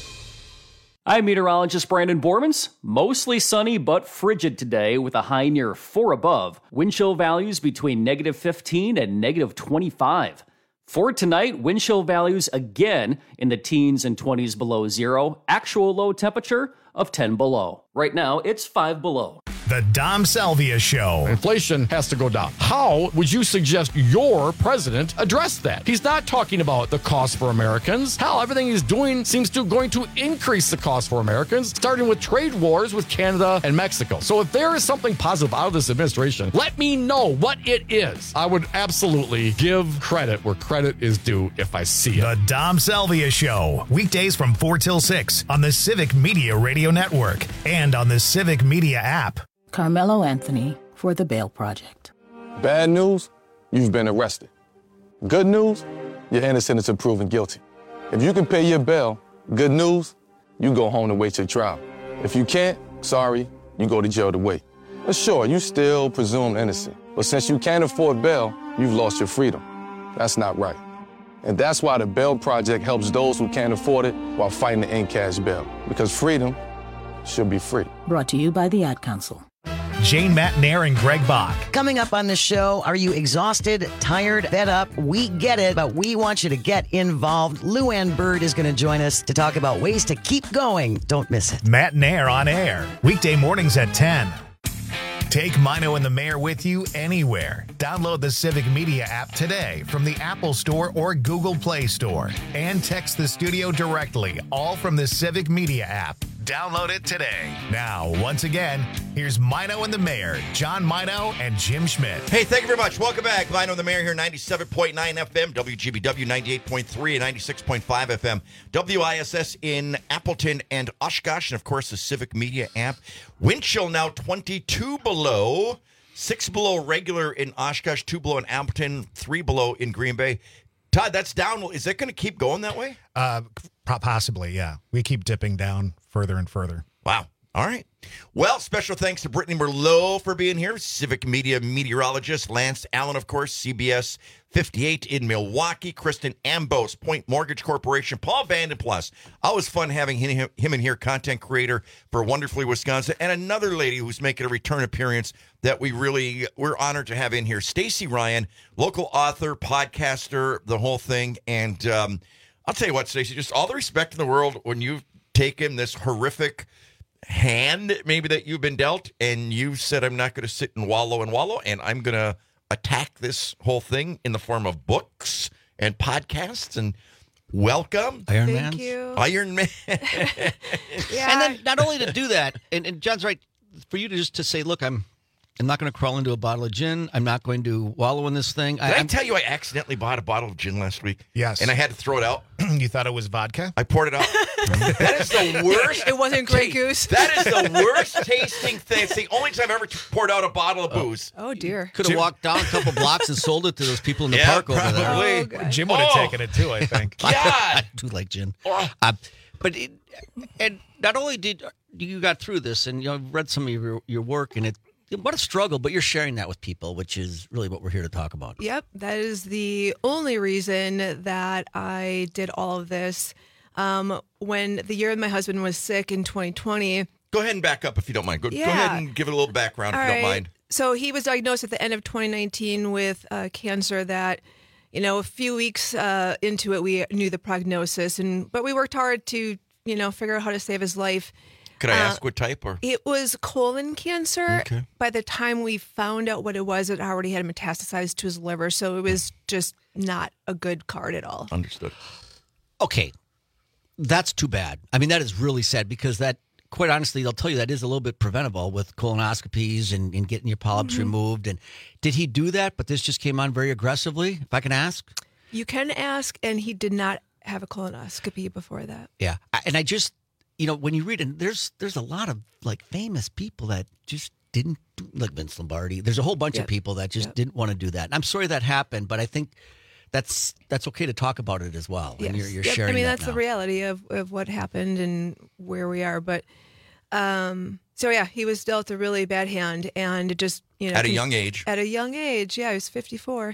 I'm meteorologist Brandon Bormans. Mostly sunny but frigid today with a high near 4 above. Wind chill values between negative 15 and negative 25. For tonight, wind chill values again in the teens and 20s below zero. Actual low temperature of 10 below. Right now, it's 5 below. The Dom Salvia Show. Inflation has to go down. How would you suggest your president address that? He's not talking about the cost for Americans. Hell, everything he's doing seems to going to increase the cost for Americans, starting with trade wars with Canada and Mexico. So if there is something positive out of this administration, let me know what it is. I would absolutely give credit where credit is due if I see it. The Dom Salvia Show. Weekdays from 4 till 6 on the Civic Media Radio Network and on the Civic Media app. Carmelo Anthony for the Bail Project. Bad news, you've been arrested. Good news, you're innocent until proven guilty. If you can pay your bail, good news, you go home to wait your trial. If you can't, sorry, you go to jail to wait. But sure, you still presumed innocent. But since you can't afford bail, you've lost your freedom. That's not right. And that's why the Bail Project helps those who can't afford it while fighting to end cash bail. Because freedom should be free. Brought to you by the Ad Council. Jane Matnair and Greg Bach. Coming up on the show, are you exhausted, tired, fed up? We get it, but we want you to get involved. Lou Ann Bird is going to join us to talk about ways to keep going. Don't miss it. Matnair on air, weekday mornings at 10. Take Mino and the Mayor with you anywhere. Download the Civic Media app today from the Apple Store or Google Play Store. And text the studio directly, all from the Civic Media app. Download it today. Now, once again, here's Mino and the Mayor, John Mino and Jim Schmidt. Hey, thank you very much. Welcome back. Mino and the Mayor here, 97.9 FM, WGBW 98.3 and 96.5 FM, WISS in Appleton and Oshkosh, and of course the Civic Media app. Wind chill now 22 below, 6 below regular in Oshkosh, 2 below in Appleton, 3 below in Green Bay. Todd, that's down. Is that going to keep going that way? Possibly, yeah. We keep dipping down further and further. Wow. All right. Well, special thanks to Brittany Merlot for being here. Civic Media meteorologist. Lance Allen, of course, CBS 58 in Milwaukee. Kristen Ambos, Point Mortgage Corporation. Paul Vandenplas. Always fun having him in here, content creator for Wonderfully Wisconsin. And another lady who's making a return appearance that we're honored to have in here. Stacy Ryan, local author, podcaster, the whole thing. And I'll tell you what, Stacy, just all the respect in the world when you've taken this horrific hand maybe that you've been dealt, and you said, I'm not going to sit and wallow, and I'm going to attack this whole thing in the form of books and podcasts. And welcome. Iron Man. Thank you. Iron Man. Yeah. And then not only to do that, and John's right, for you to just to say, look, I'm not going to crawl into a bottle of gin. I'm not going to wallow in this thing. Did I tell you I accidentally bought a bottle of gin last week? Yes. And I had to throw it out. You thought it was vodka? I poured it out. That is the worst. It wasn't Grey Goose. That is the worst tasting thing. It's the only time I've ever poured out a bottle of booze. Oh, dear. Could have walked down a couple blocks and sold it to those people in the park over there. Probably. Jim would have taken it too, I think. God. I do like gin. And not only did you got through this, and I've read some of your work, and what a struggle, but you're sharing that with people, which is really what we're here to talk about. Yep, that is the only reason that I did all of this. When the year my husband was sick in 2020. Go ahead and back up if you don't mind. Go ahead and give it a little background if you don't mind. So he was diagnosed at the end of 2019 with cancer that, a few weeks into it, we knew the prognosis. But we worked hard to, figure out how to save his life. Could I ask what type? Or it was colon cancer. Okay. By the time we found out what it was, it already had metastasized to his liver. So it was just not a good card at all. Understood. Okay. That's too bad. I mean, that is really sad because that, quite honestly, they'll tell you that is a little bit preventable with colonoscopies and getting your polyps removed. And did he do that? But this just came on very aggressively, if I can ask? You can ask, and he did not have a colonoscopy before that. Yeah. And I just... when you read it, there's a lot of famous people that just didn't do, like Vince Lombardi. There's a whole bunch of people that just didn't want to do that. And I'm sorry that happened, but I think that's okay to talk about it as well. Yes. And you're sharing. I mean, that that's now. the reality of what happened and where we are. But so yeah, he was dealt a really bad hand, and it just at a young age. At a young age, yeah, he was 54.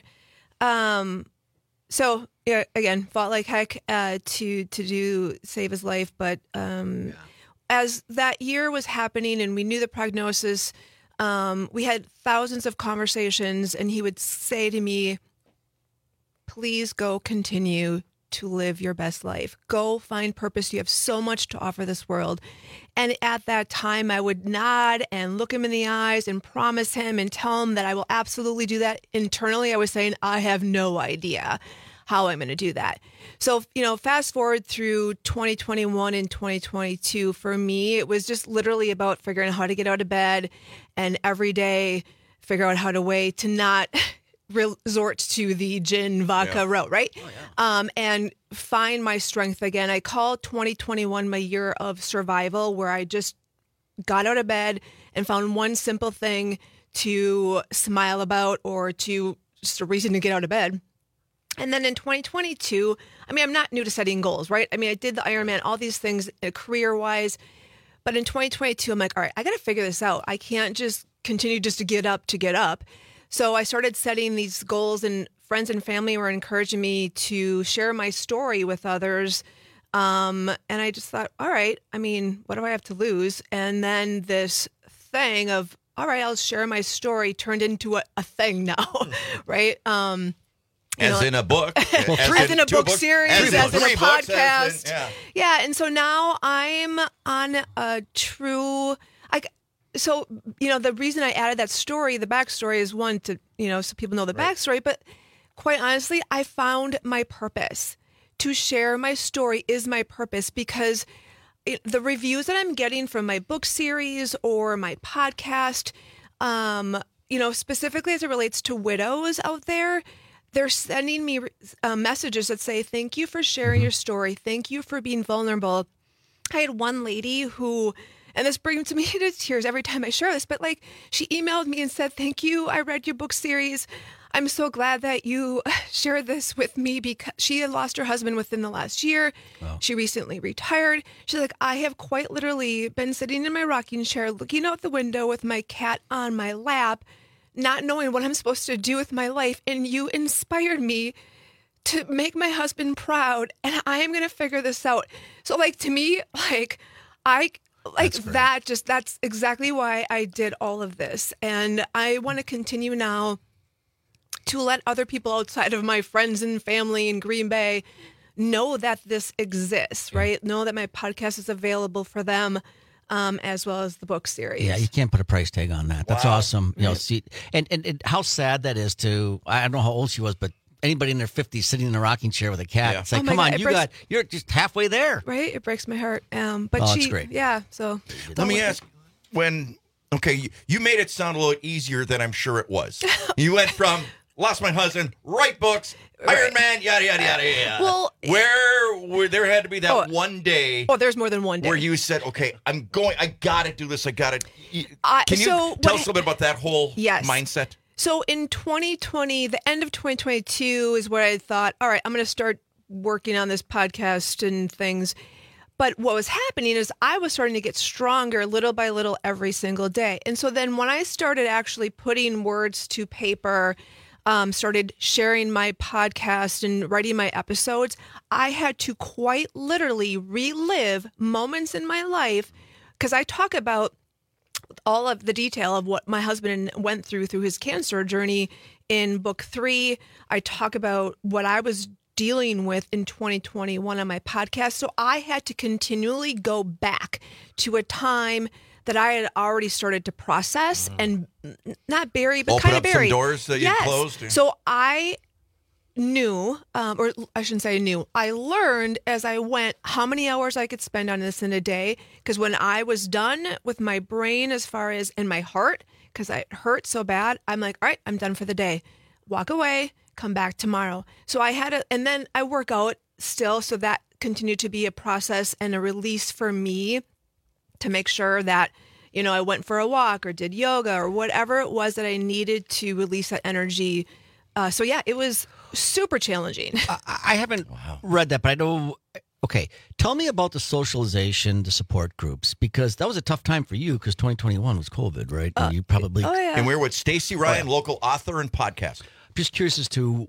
So yeah, again, fought like heck to save his life. But as that year was happening and we knew the prognosis, we had thousands of conversations, and he would say to me, please go continue to live your best life. Go find purpose. You have so much to offer this world. And at that time, I would nod and look him in the eyes and promise him and tell him that I will absolutely do that. Internally, I was saying, I have no idea how I'm going to do that. So, fast forward through 2021 and 2022, for me, it was just literally about figuring out how to get out of bed and every day figure out how to not resort to the gin vodka route, right? Oh, yeah. And find my strength again. I call 2021 my year of survival, where I just got out of bed and found one simple thing to smile about, or to just a reason to get out of bed. And then in 2022, I'm not new to setting goals, right? I did the Ironman, all these things career-wise. But in 2022, I'm like, all right, I got to figure this out. I can't just continue just to get up. So I started setting these goals, and friends and family were encouraging me to share my story with others. And I just thought, all right, what do I have to lose? And then this thing of all right, I'll share my story turned into a thing now, right? In a book. As in a book series, as in a podcast. Yeah. And so now I'm on a true... So, the reason I added that story, the backstory, is one to, so people know the backstory. But quite honestly, I found my purpose. To share my story is my purpose, because the reviews that I'm getting from my book series or my podcast, specifically as it relates to widows out there, they're sending me messages that say, thank you for sharing your story. Thank you for being vulnerable. I had one lady who, and this brings me to tears every time I share this, but she emailed me and said, thank you. I read your book series. I'm so glad that you shared this with me, because she had lost her husband within the last year. Wow. She recently retired. She's like, I have quite literally been sitting in my rocking chair, looking out the window with my cat on my lap, not knowing what I'm supposed to do with my life. And you inspired me to make my husband proud. And I am going to figure this out. So to me, that's exactly why I did all of this. And I want to continue now to let other people outside of my friends and family in Green Bay know that this exists, right? Know that my podcast is available for them. As well as the book series. Yeah, you can't put a price tag on that. That's awesome. See, and how sad that is to, I don't know how old she was, but anybody in their 50s sitting in a rocking chair with a cat. Yeah. It's like, come on, you're just halfway there. Right? It breaks my heart. But that's great. Yeah, so. Let me ask, you made it sound a little easier than I'm sure it was. You went from lost my husband, write books, Iron Man, yada, yada, yada, yada. Well, where there had to be that one day. Oh, there's more than one day. Where you said, okay, I got to do this. Can you tell us a little bit about that whole mindset? So in 2020, the end of 2022 is where I thought, all right, I'm going to start working on this podcast and things. But what was happening is I was starting to get stronger little by little every single day. And so then when I started actually putting words to paper, started sharing my podcast and writing my episodes, I had to quite literally relive moments in my life, because I talk about all of the detail of what my husband went through his cancer journey in book 3. I talk about what I was dealing with in 2021 on my podcast. So I had to continually go back to a time that I had already started to process and not bury, but kind of bury. Open up some doors that you closed. So I knew, or I shouldn't say I knew, I learned as I went how many hours I could spend on this in a day. Because when I was done with my brain, as far as in my heart, because it hurt so bad, I'm like, all right, I'm done for the day. Walk away, come back tomorrow. So I had and then I work out still. So that continued to be a process and a release for me, to make sure that, I went for a walk or did yoga or whatever it was that I needed to release that energy. So yeah, it was super challenging. I haven't read that, but I know. Okay, tell me about the socialization, the support groups, because that was a tough time for you, because 2021 was COVID, right? And you probably. Oh, yeah. And we're with Stacey Ryan, local author and podcast. I'm just curious as to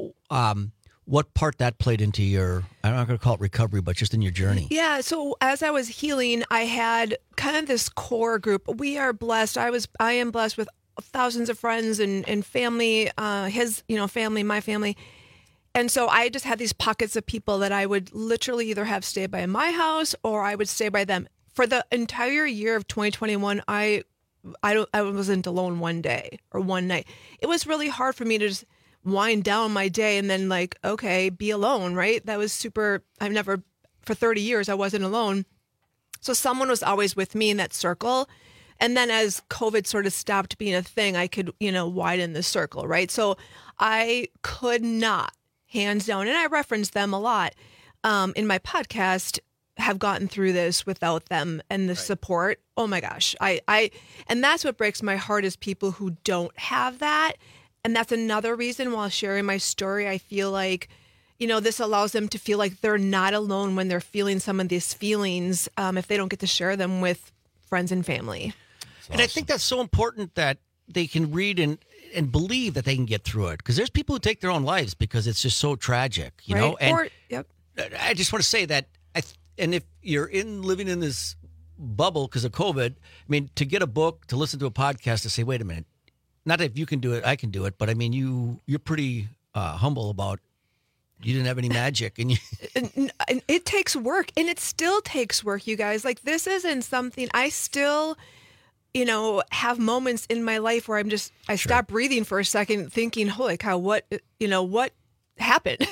what part that played into your, I'm not going to call it recovery, but just in your journey. Yeah. So as I was healing, I had kind of this core group. We are blessed. I am blessed with thousands of friends and family, his, family, my family. And so I just had these pockets of people that I would literally either have stay by my house or I would stay by them. For the entire year of 2021, I wasn't alone one day or one night. It was really hard for me to just wind down my day and then be alone, right? That was super, for 30 years, I wasn't alone. So someone was always with me in that circle. And then as COVID sort of stopped being a thing, I could, widen the circle, right? So I could not, hands down, and I reference them a lot in my podcast, have gotten through this without them and the support. Oh my gosh. And that's what breaks my heart, is people who don't have that. And that's another reason, while sharing my story, I feel like, this allows them to feel like they're not alone when they're feeling some of these feelings, if they don't get to share them with friends and family. And I think that's so important, that they can read and believe that they can get through it. Because there's people who take their own lives because it's just so tragic, know? And yep. I just want to say that, and if you're living in this bubble because of COVID. I mean, to get a book, to listen to a podcast, to say, wait a minute, not that if you can do it, I can do it, but I mean, you're pretty humble about you didn't have any magic, and it takes work, and it still takes work, you guys. Like, this isn't something I still, have moments in my life where I stop breathing for a second, thinking, holy cow, what happened?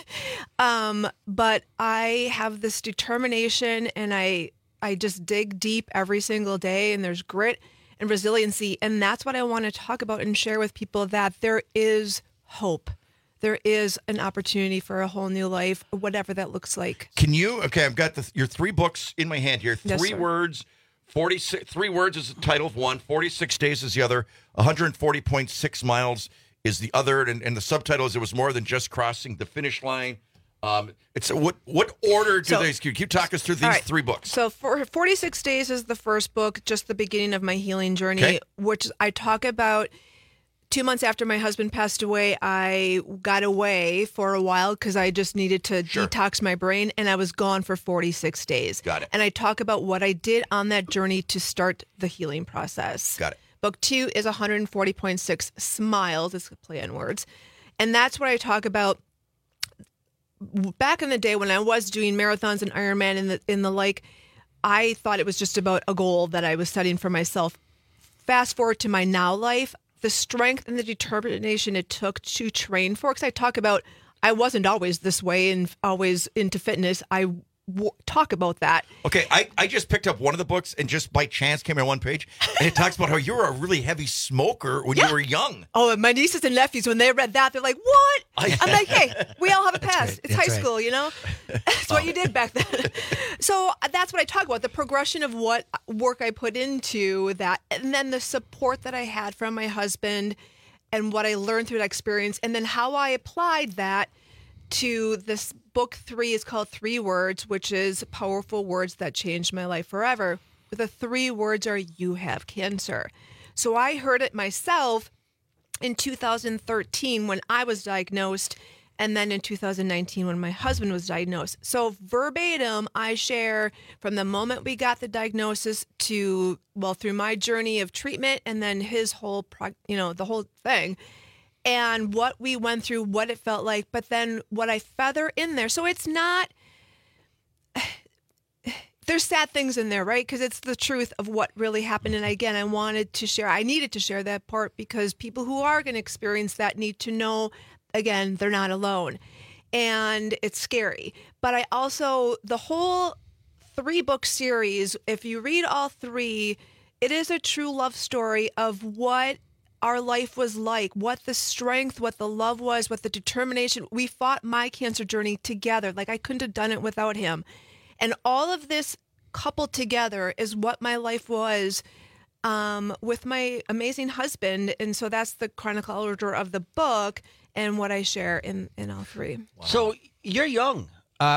But I have this determination, and I just dig deep every single day, and there's grit and resiliency, and that's what I want to talk about and share with people, that there is hope. There is an opportunity for a whole new life, whatever that looks like. Can you? Okay, I've got your 3 books in my hand here. Yes, 3 sir. words. 3 words is the title of one. 46 days is the other. 140.6 miles is the other. And the subtitle is "It was more than just crossing the finish line." It's what order do they? Can you talk us through these 3 books? So, for 46 days is the first book, just the beginning of my healing journey, Okay. which I talk about. 2 months after my husband passed away, I got away for a while because I just needed to detox my brain, and I was gone for 46 days. Got it. And I talk about what I did on that journey to start the healing process. Got it. Book 2 is 140.6 Smiles. It's a play on words. And that's what I talk about. Back in the day when I was doing marathons and Ironman and in the like, I thought it was just about a goal that I was setting for myself. Fast forward to my now life, the strength and the determination it took to train for, because I talk about I wasn't always this way and always into fitness. I talk about that. Okay, I just picked up one of the books and just by chance came on one page, and it talks about how you were a really heavy smoker when you were young. Oh, and my nieces and nephews, when they read that, they're like, what? I'm like, hey, we all have a past. It's high school, That's what you did back then. So that's what I talk about, the progression of what work I put into that, and then the support that I had from my husband and what I learned through that experience, and then how I applied that to this book. 3 is called 3 Words, which is powerful words that changed my life forever. The 3 words are, you have cancer. So I heard it myself in 2013 when I was diagnosed, and then in 2019 when my husband was diagnosed. So verbatim, I share from the moment we got the diagnosis to, through my journey of treatment, and then his whole, the whole thing. And what we went through, what it felt like, but then what I feather in there. So it's not, there's sad things in there, right? Because it's the truth of what really happened. And again, I needed to share that part because people who are going to experience that need to know, again, they're not alone. And it's scary. But I also, the whole 3-book series, if you read all 3, it is a true love story of what our life was like, what the strength, what the love was, what the determination. We fought my cancer journey together. Like, I couldn't have done it without him. And all of this coupled together is what my life was with my amazing husband. And so that's the chronicle order of the book and what I share in all 3. Wow. So you're young.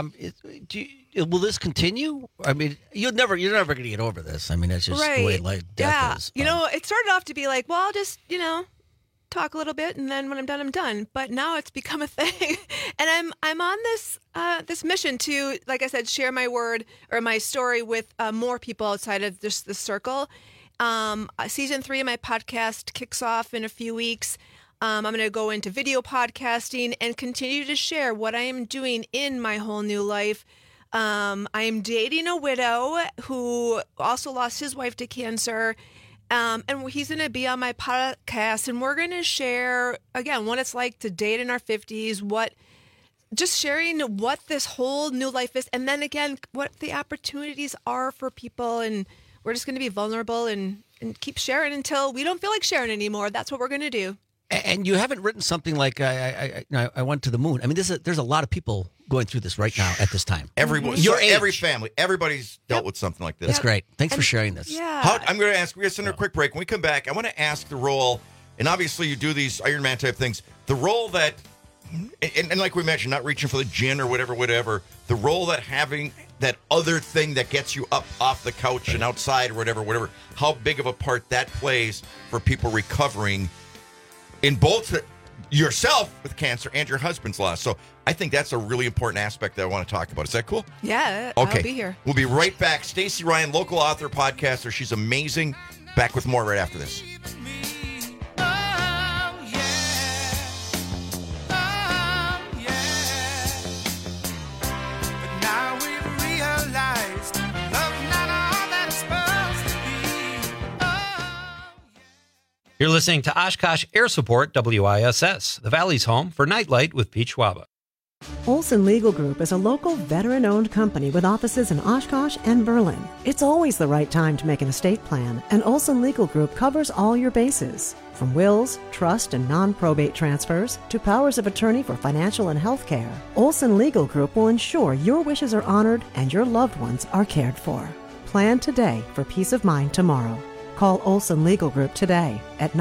Will this continue? I mean, you're never going to get over this. I mean, that's just the way death is. It started off to be like, well, I'll just, talk a little bit, and then when I'm done, I'm done. But now it's become a thing, and I'm on this mission to, like I said, share my word or my story with more people outside of just the circle. Season 3 of my podcast kicks off in a few weeks. I'm going to go into video podcasting and continue to share what I am doing in my whole new life. I am dating a widow who also lost his wife to cancer. And he's going to be on my podcast, and we're going to share, again, what it's like to date in our 50s, just sharing what this whole new life is. And then again, what the opportunities are for people. And we're just going to be vulnerable and keep sharing until we don't feel like sharing anymore. That's what we're going to do. And you haven't written something like I went to the moon. I mean, there's a lot of people going through this right now at this time. Everyone, every family, everybody's dealt with something like this. That's great. Thanks for sharing this. Yeah. I'm going to ask. We're going to send a quick break. When we come back, I want to ask the role, and obviously you do these Ironman type things. The role that, and like we mentioned, not reaching for the gin or whatever. The role that having that other thing that gets you up off the couch and outside or whatever. How big of a part that plays for people recovering. In both yourself with cancer and your husband's loss. So I think that's a really important aspect that I want to talk about. Is that cool? Yeah, okay. I'll be here. We'll be right back. Stacey Ryan, local author, podcaster. She's amazing. Back with more right after this. You're listening to Oshkosh Air Support WISS, the Valley's home for Nightlight with Pete Schwaba. Olson Legal Group is a local veteran-owned company with offices in Oshkosh and Berlin. It's always the right time to make an estate plan, and Olson Legal Group covers all your bases. From wills, trust, and non-probate transfers to powers of attorney for financial and health care, Olson Legal Group will ensure your wishes are honored and your loved ones are cared for. Plan today for peace of mind tomorrow. Call Olson Legal Group today at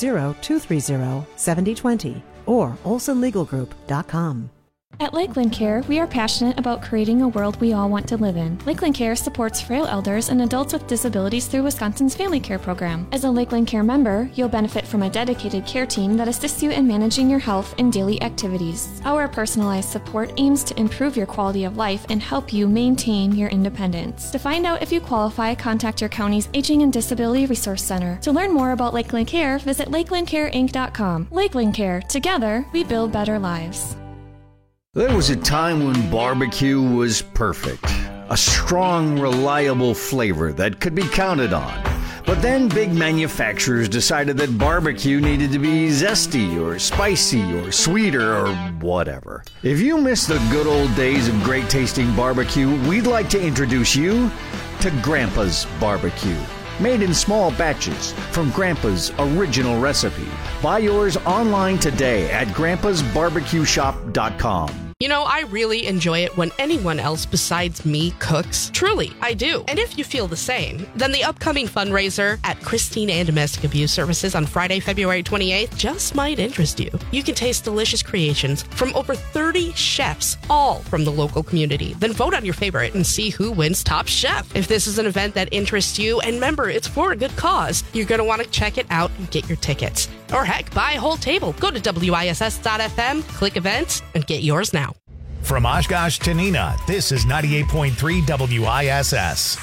920-230-7020 or olsonlegalgroup.com. At Lakeland Care, we are passionate about creating a world we all want to live in. Lakeland Care supports frail elders and adults with disabilities through Wisconsin's Family Care Program. As a Lakeland Care member, you'll benefit from a dedicated care team that assists you in managing your health and daily activities. Our personalized support aims to improve your quality of life and help you maintain your independence. To find out if you qualify, contact your county's Aging and Disability Resource Center. To learn more about Lakeland Care, visit lakelandcareinc.com. Lakeland Care. Together, we build better lives. There was a time when barbecue was perfect. A strong, reliable flavor that could be counted on. But then big manufacturers decided that barbecue needed to be zesty or spicy or sweeter or whatever. If you miss the good old days of great tasting barbecue, we'd like to introduce you to Grandpa's Barbecue. Made in small batches from Grandpa's original recipe. Buy yours online today at grandpasbarbecueshop.com. You know, I really enjoy it when anyone else besides me cooks. Truly, I do. And if you feel the same, then the upcoming fundraiser at Christine and Domestic Abuse Services on Friday, February 28th just might interest you. You can taste delicious creations from over 30 chefs, all from the local community. Then vote on your favorite and see who wins Top Chef. If this is an event that interests you, and remember, it's for a good cause, you're going to want to check it out and get your tickets. Or heck, buy a whole table. Go to WISS.FM, click events, and get yours now. From Oshkosh to Neenah, this is 98.3 WISS.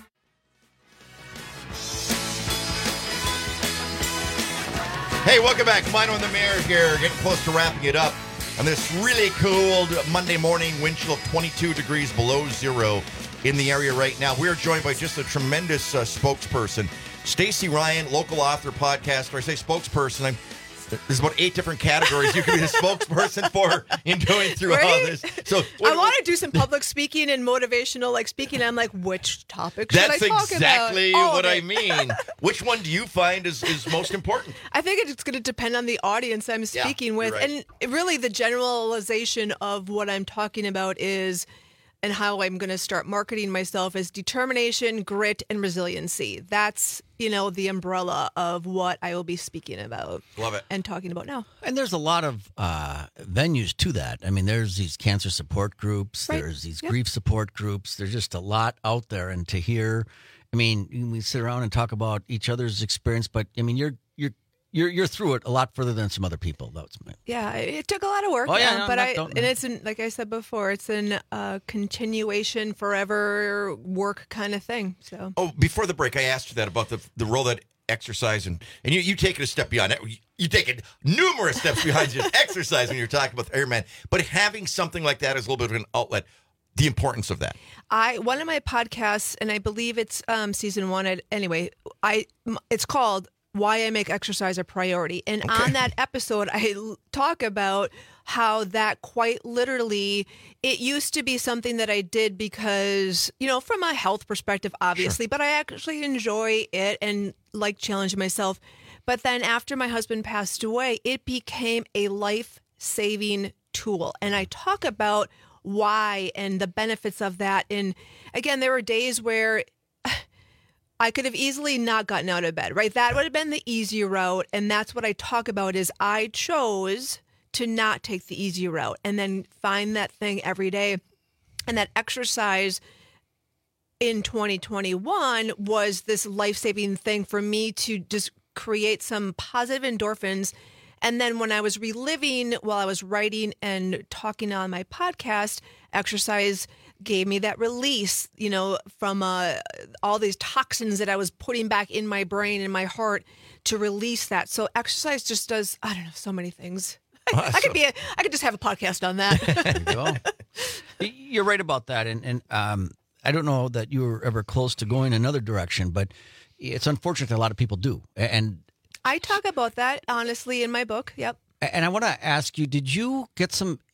Hey, welcome back. Mine on the Mayor here, getting close to wrapping it up on this really cold Monday morning, wind chill of 22 degrees below zero in the area right now. We're joined by just a tremendous spokesperson, Stacey Ryan, local author, podcaster. I say spokesperson, there's about 8 different categories you can be the spokesperson for in going through all this. So I want to do some public speaking and motivational speaking. I'm like, which topic should I talk about? That's exactly what I mean. Which one do you find is most important? I think it's going to depend on the audience I'm speaking with. Right. And really the generalization of what I'm talking about is, and how I'm going to start marketing myself, is determination, grit, and resiliency. That's, the umbrella of what I will be speaking about. Love it. And talking about now. And there's a lot of venues to that. I mean, there's these cancer support groups. Right. There's these grief support groups. There's just a lot out there. And to hear, I mean, we sit around and talk about each other's experience, but I mean, you're through it a lot further than some other people. Yeah, it took a lot of work. Oh, yeah, but it's like I said before, it's an continuation, forever work kind of thing. So. Oh, before the break, I asked you that about the role that exercise and you take it a step beyond it. You take it numerous steps behind just exercise when you're talking about the Ironman, but having something like that is a little bit of an outlet. The importance of that. One of my podcasts, and I believe it's season 1. Anyway, it's called Why I Make Exercise a Priority. And on that episode, I talk about how that quite literally, it used to be something that I did because, from a health perspective, obviously, but I actually enjoy it and like challenging myself. But then after my husband passed away, it became a life-saving tool. And I talk about why and the benefits of that. And again, there were days where I could have easily not gotten out of bed, right? That would have been the easy route. And that's what I talk about is I chose to not take the easy route and then find that thing every day. And that exercise in 2021 was this life-saving thing for me to just create some positive endorphins And then when I was reliving while I was writing and talking on my podcast, exercise gave me that release, from all these toxins that I was putting back in my brain and my heart to release that. So exercise just does, I don't know, so many things. Awesome. I could just have a podcast on that. There you go. You're right about that. And I don't know that you were ever close to going another direction, but it's unfortunate that a lot of people do. And I talk about that, honestly, in my book. Yep. And I want to ask you, did you go get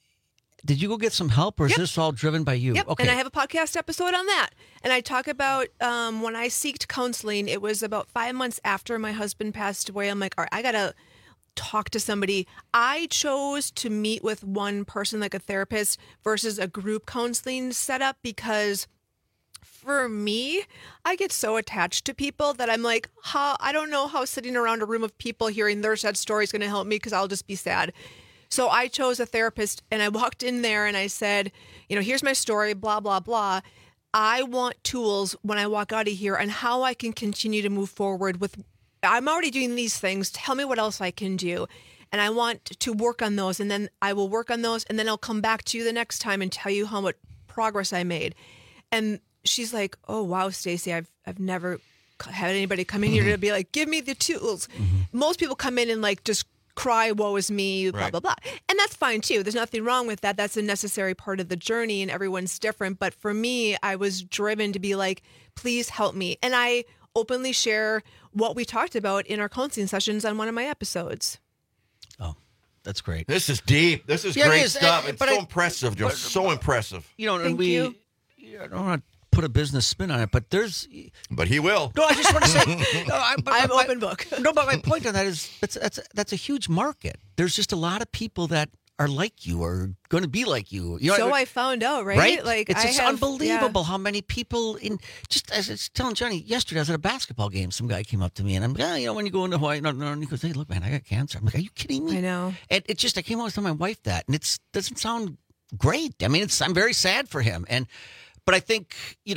some help, or is this all driven by you? Yep. Okay. And I have a podcast episode on that. And I talk about when I seeked counseling, it was about 5 months after my husband passed away. I'm like, all right, I got to talk to somebody. I chose to meet with one person, like a therapist, versus a group counseling setup because for me, I get so attached to people that I'm like, I don't know how sitting around a room of people hearing their sad story is going to help me because I'll just be sad. So I chose a therapist and I walked in there and I said, here's my story, blah, blah, blah. I want tools when I walk out of here on how I can continue to move forward with, I'm already doing these things. Tell me what else I can do. And I want to work on those, and then I will work on those, and then I'll come back to you the next time and tell you how much progress I made. And she's like, oh, wow, Stacey, I've never had anybody come in here to be like, give me the tools. Most people come in and like just cry, woe is me, blah, blah, blah. And that's fine too. There's nothing wrong with that. That's a necessary part of the journey and everyone's different. But for me, I was driven to be like, please help me. And I openly share what we talked about in our counseling sessions on one of my episodes. Oh, that's great. This is deep. This is great stuff. It's so impressive, Joe. So impressive. And I don't want to put a business spin on it, but But he will. No, I just want to say, I'm open book. No, but my point on that is that's a huge market. There's just a lot of people that are like you or going to be like you. I found out, right? Like it's unbelievable how many people just as I was telling Johnny yesterday, I was at a basketball game. Some guy came up to me and I'm when you go into Hawaii, and he goes, hey, look, man, I got cancer. I'm like, are you kidding me? I know. And I came out to tell my wife that, and it doesn't sound great. I mean, I'm very sad for him. But I think,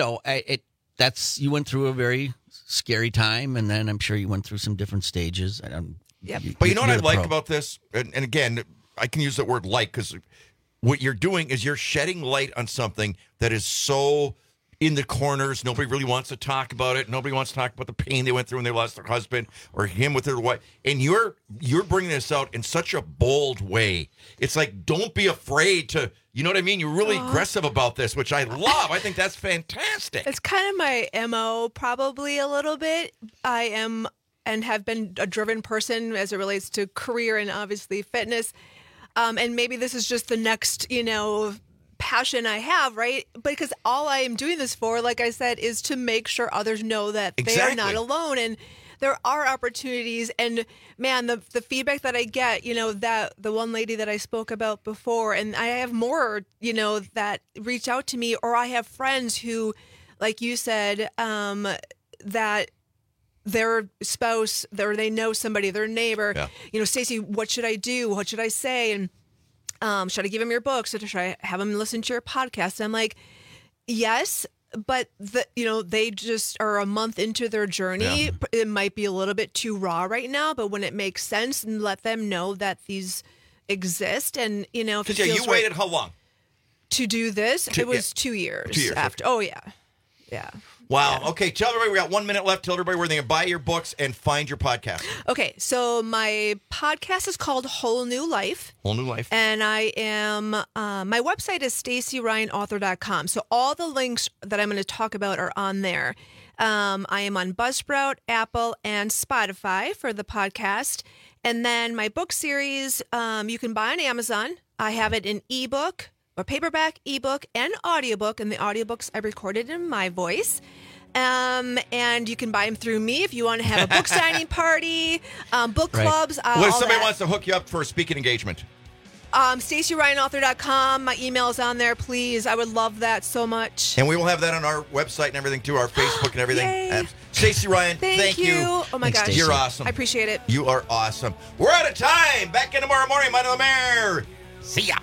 you went through a very scary time, and then I'm sure you went through some different stages. But you know what I like about this? And again, I can use that word like because what you're doing is you're shedding light on something that is so in the corners. Nobody really wants to talk about it. Nobody wants to talk about the pain they went through when they lost their husband or him with their wife. And you're bringing this out in such a bold way. It's like, don't be afraid to, you know what I mean? You're really aggressive about this, which I love. I think that's fantastic. It's kind of my MO probably a little bit. I am and have been a driven person as it relates to career and obviously fitness. And maybe this is just the next, passion I have, right? Because all I am doing this for, like I said, is to make sure others know that they are not alone. And there are opportunities. And man, the feedback that I get, that the one lady that I spoke about before, and I have more, that reach out to me, or I have friends who, like you said, that their spouse, or they know somebody, their neighbor, Stacey, what should I do? What should I say? And should I give him your book? Should I have him listen to your podcast? And I'm like, yes, but they just are a month into their journey. Yeah. It might be a little bit too raw right now, but when it makes sense, and let them know that these exist. And if it feels you waited how long to do this? It was 2 years. 2 years after. Okay. Oh yeah. Wow. Yeah. Okay. Tell everybody, we got 1 minute left. Tell everybody where they can buy your books and find your podcast. Okay. So my podcast is called Whole New Life. Whole New Life. And I am, my website is StaceyRyanAuthor.com. So all the links that I'm going to talk about are on there. I am on Buzzsprout, Apple, and Spotify for the podcast. And then my book series, you can buy on Amazon. I have it in ebook, or paperback, ebook, and audiobook. And the audiobooks I recorded in my voice. And you can buy them through me if you want to have a book signing party, book clubs. What if somebody wants to hook you up for a speaking engagement? StaceyRyanAuthor.com. My email is on there, please. I would love that so much. And we will have that on our website and everything too, our Facebook and everything. Stacey Ryan, thank you. Oh my gosh. You're awesome. I appreciate it. You are awesome. We're out of time. Back in tomorrow morning. Mind on the Mayor. See ya.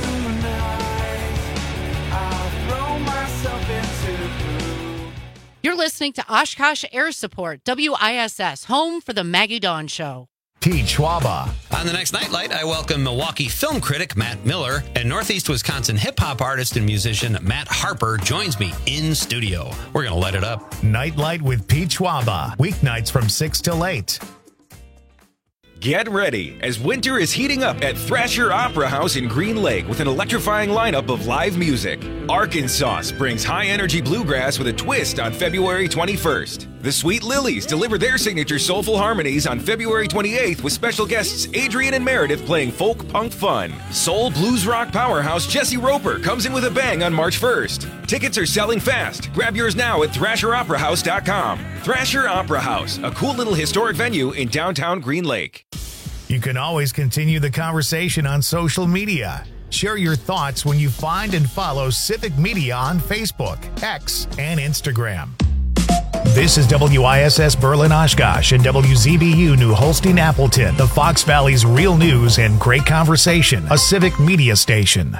You're listening to Oshkosh Air Support, WISS, home for the Maggie Dawn Show. Pete Schwaba. On the next Nightlight, I welcome Milwaukee film critic Matt Miller, and Northeast Wisconsin hip-hop artist and musician Matt Harper joins me in studio. We're going to light it up. Nightlight with Pete Schwaba. Weeknights from 6 till 8. Get ready, as winter is heating up at Thrasher Opera House in Green Lake with an electrifying lineup of live music. Arkansas brings high-energy bluegrass with a twist on February 21st. The Sweet Lilies deliver their signature soulful harmonies on February 28th with special guests Adrian and Meredith playing folk punk fun. Soul blues rock powerhouse Jesse Roper comes in with a bang on March 1st. Tickets are selling fast. Grab yours now at ThrasherOperaHouse.com. Thrasher Opera House, a cool little historic venue in downtown Green Lake. You can always continue the conversation on social media. Share your thoughts when you find and follow Civic Media on Facebook, X, and Instagram. This is WISS Berlin Oshkosh and WZBU New Holstein Appleton, the Fox Valley's real news and great conversation, a Civic Media station.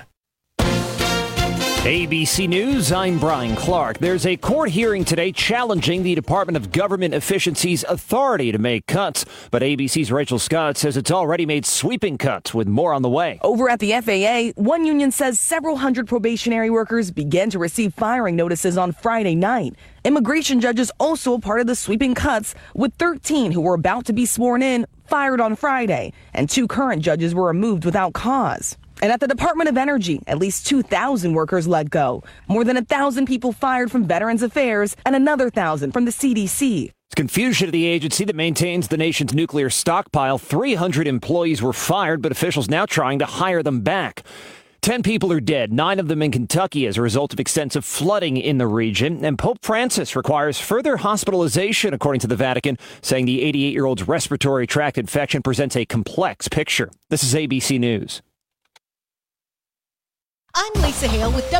ABC News, I'm Brian Clark. There's a court hearing today challenging the Department of Government Efficiency's authority to make cuts. But ABC's Rachel Scott says it's already made sweeping cuts, with more on the way. Over at the FAA, one union says several hundred probationary workers began to receive firing notices on Friday night. Immigration judges also a part of the sweeping cuts, with 13 who were about to be sworn in fired on Friday, and 2 current judges were removed without cause. And at the Department of Energy, at least 2,000 workers let go. More than 1,000 people fired from Veterans Affairs and another 1,000 from the CDC. It's confusion at the agency that maintains the nation's nuclear stockpile. 300 employees were fired, but officials now trying to hire them back. 10 people are dead, 9 of them in Kentucky as a result of extensive flooding in the region. And Pope Francis requires further hospitalization, according to the Vatican, saying the 88-year-old's respiratory tract infection presents a complex picture. This is ABC News. I'm Lisa Hale with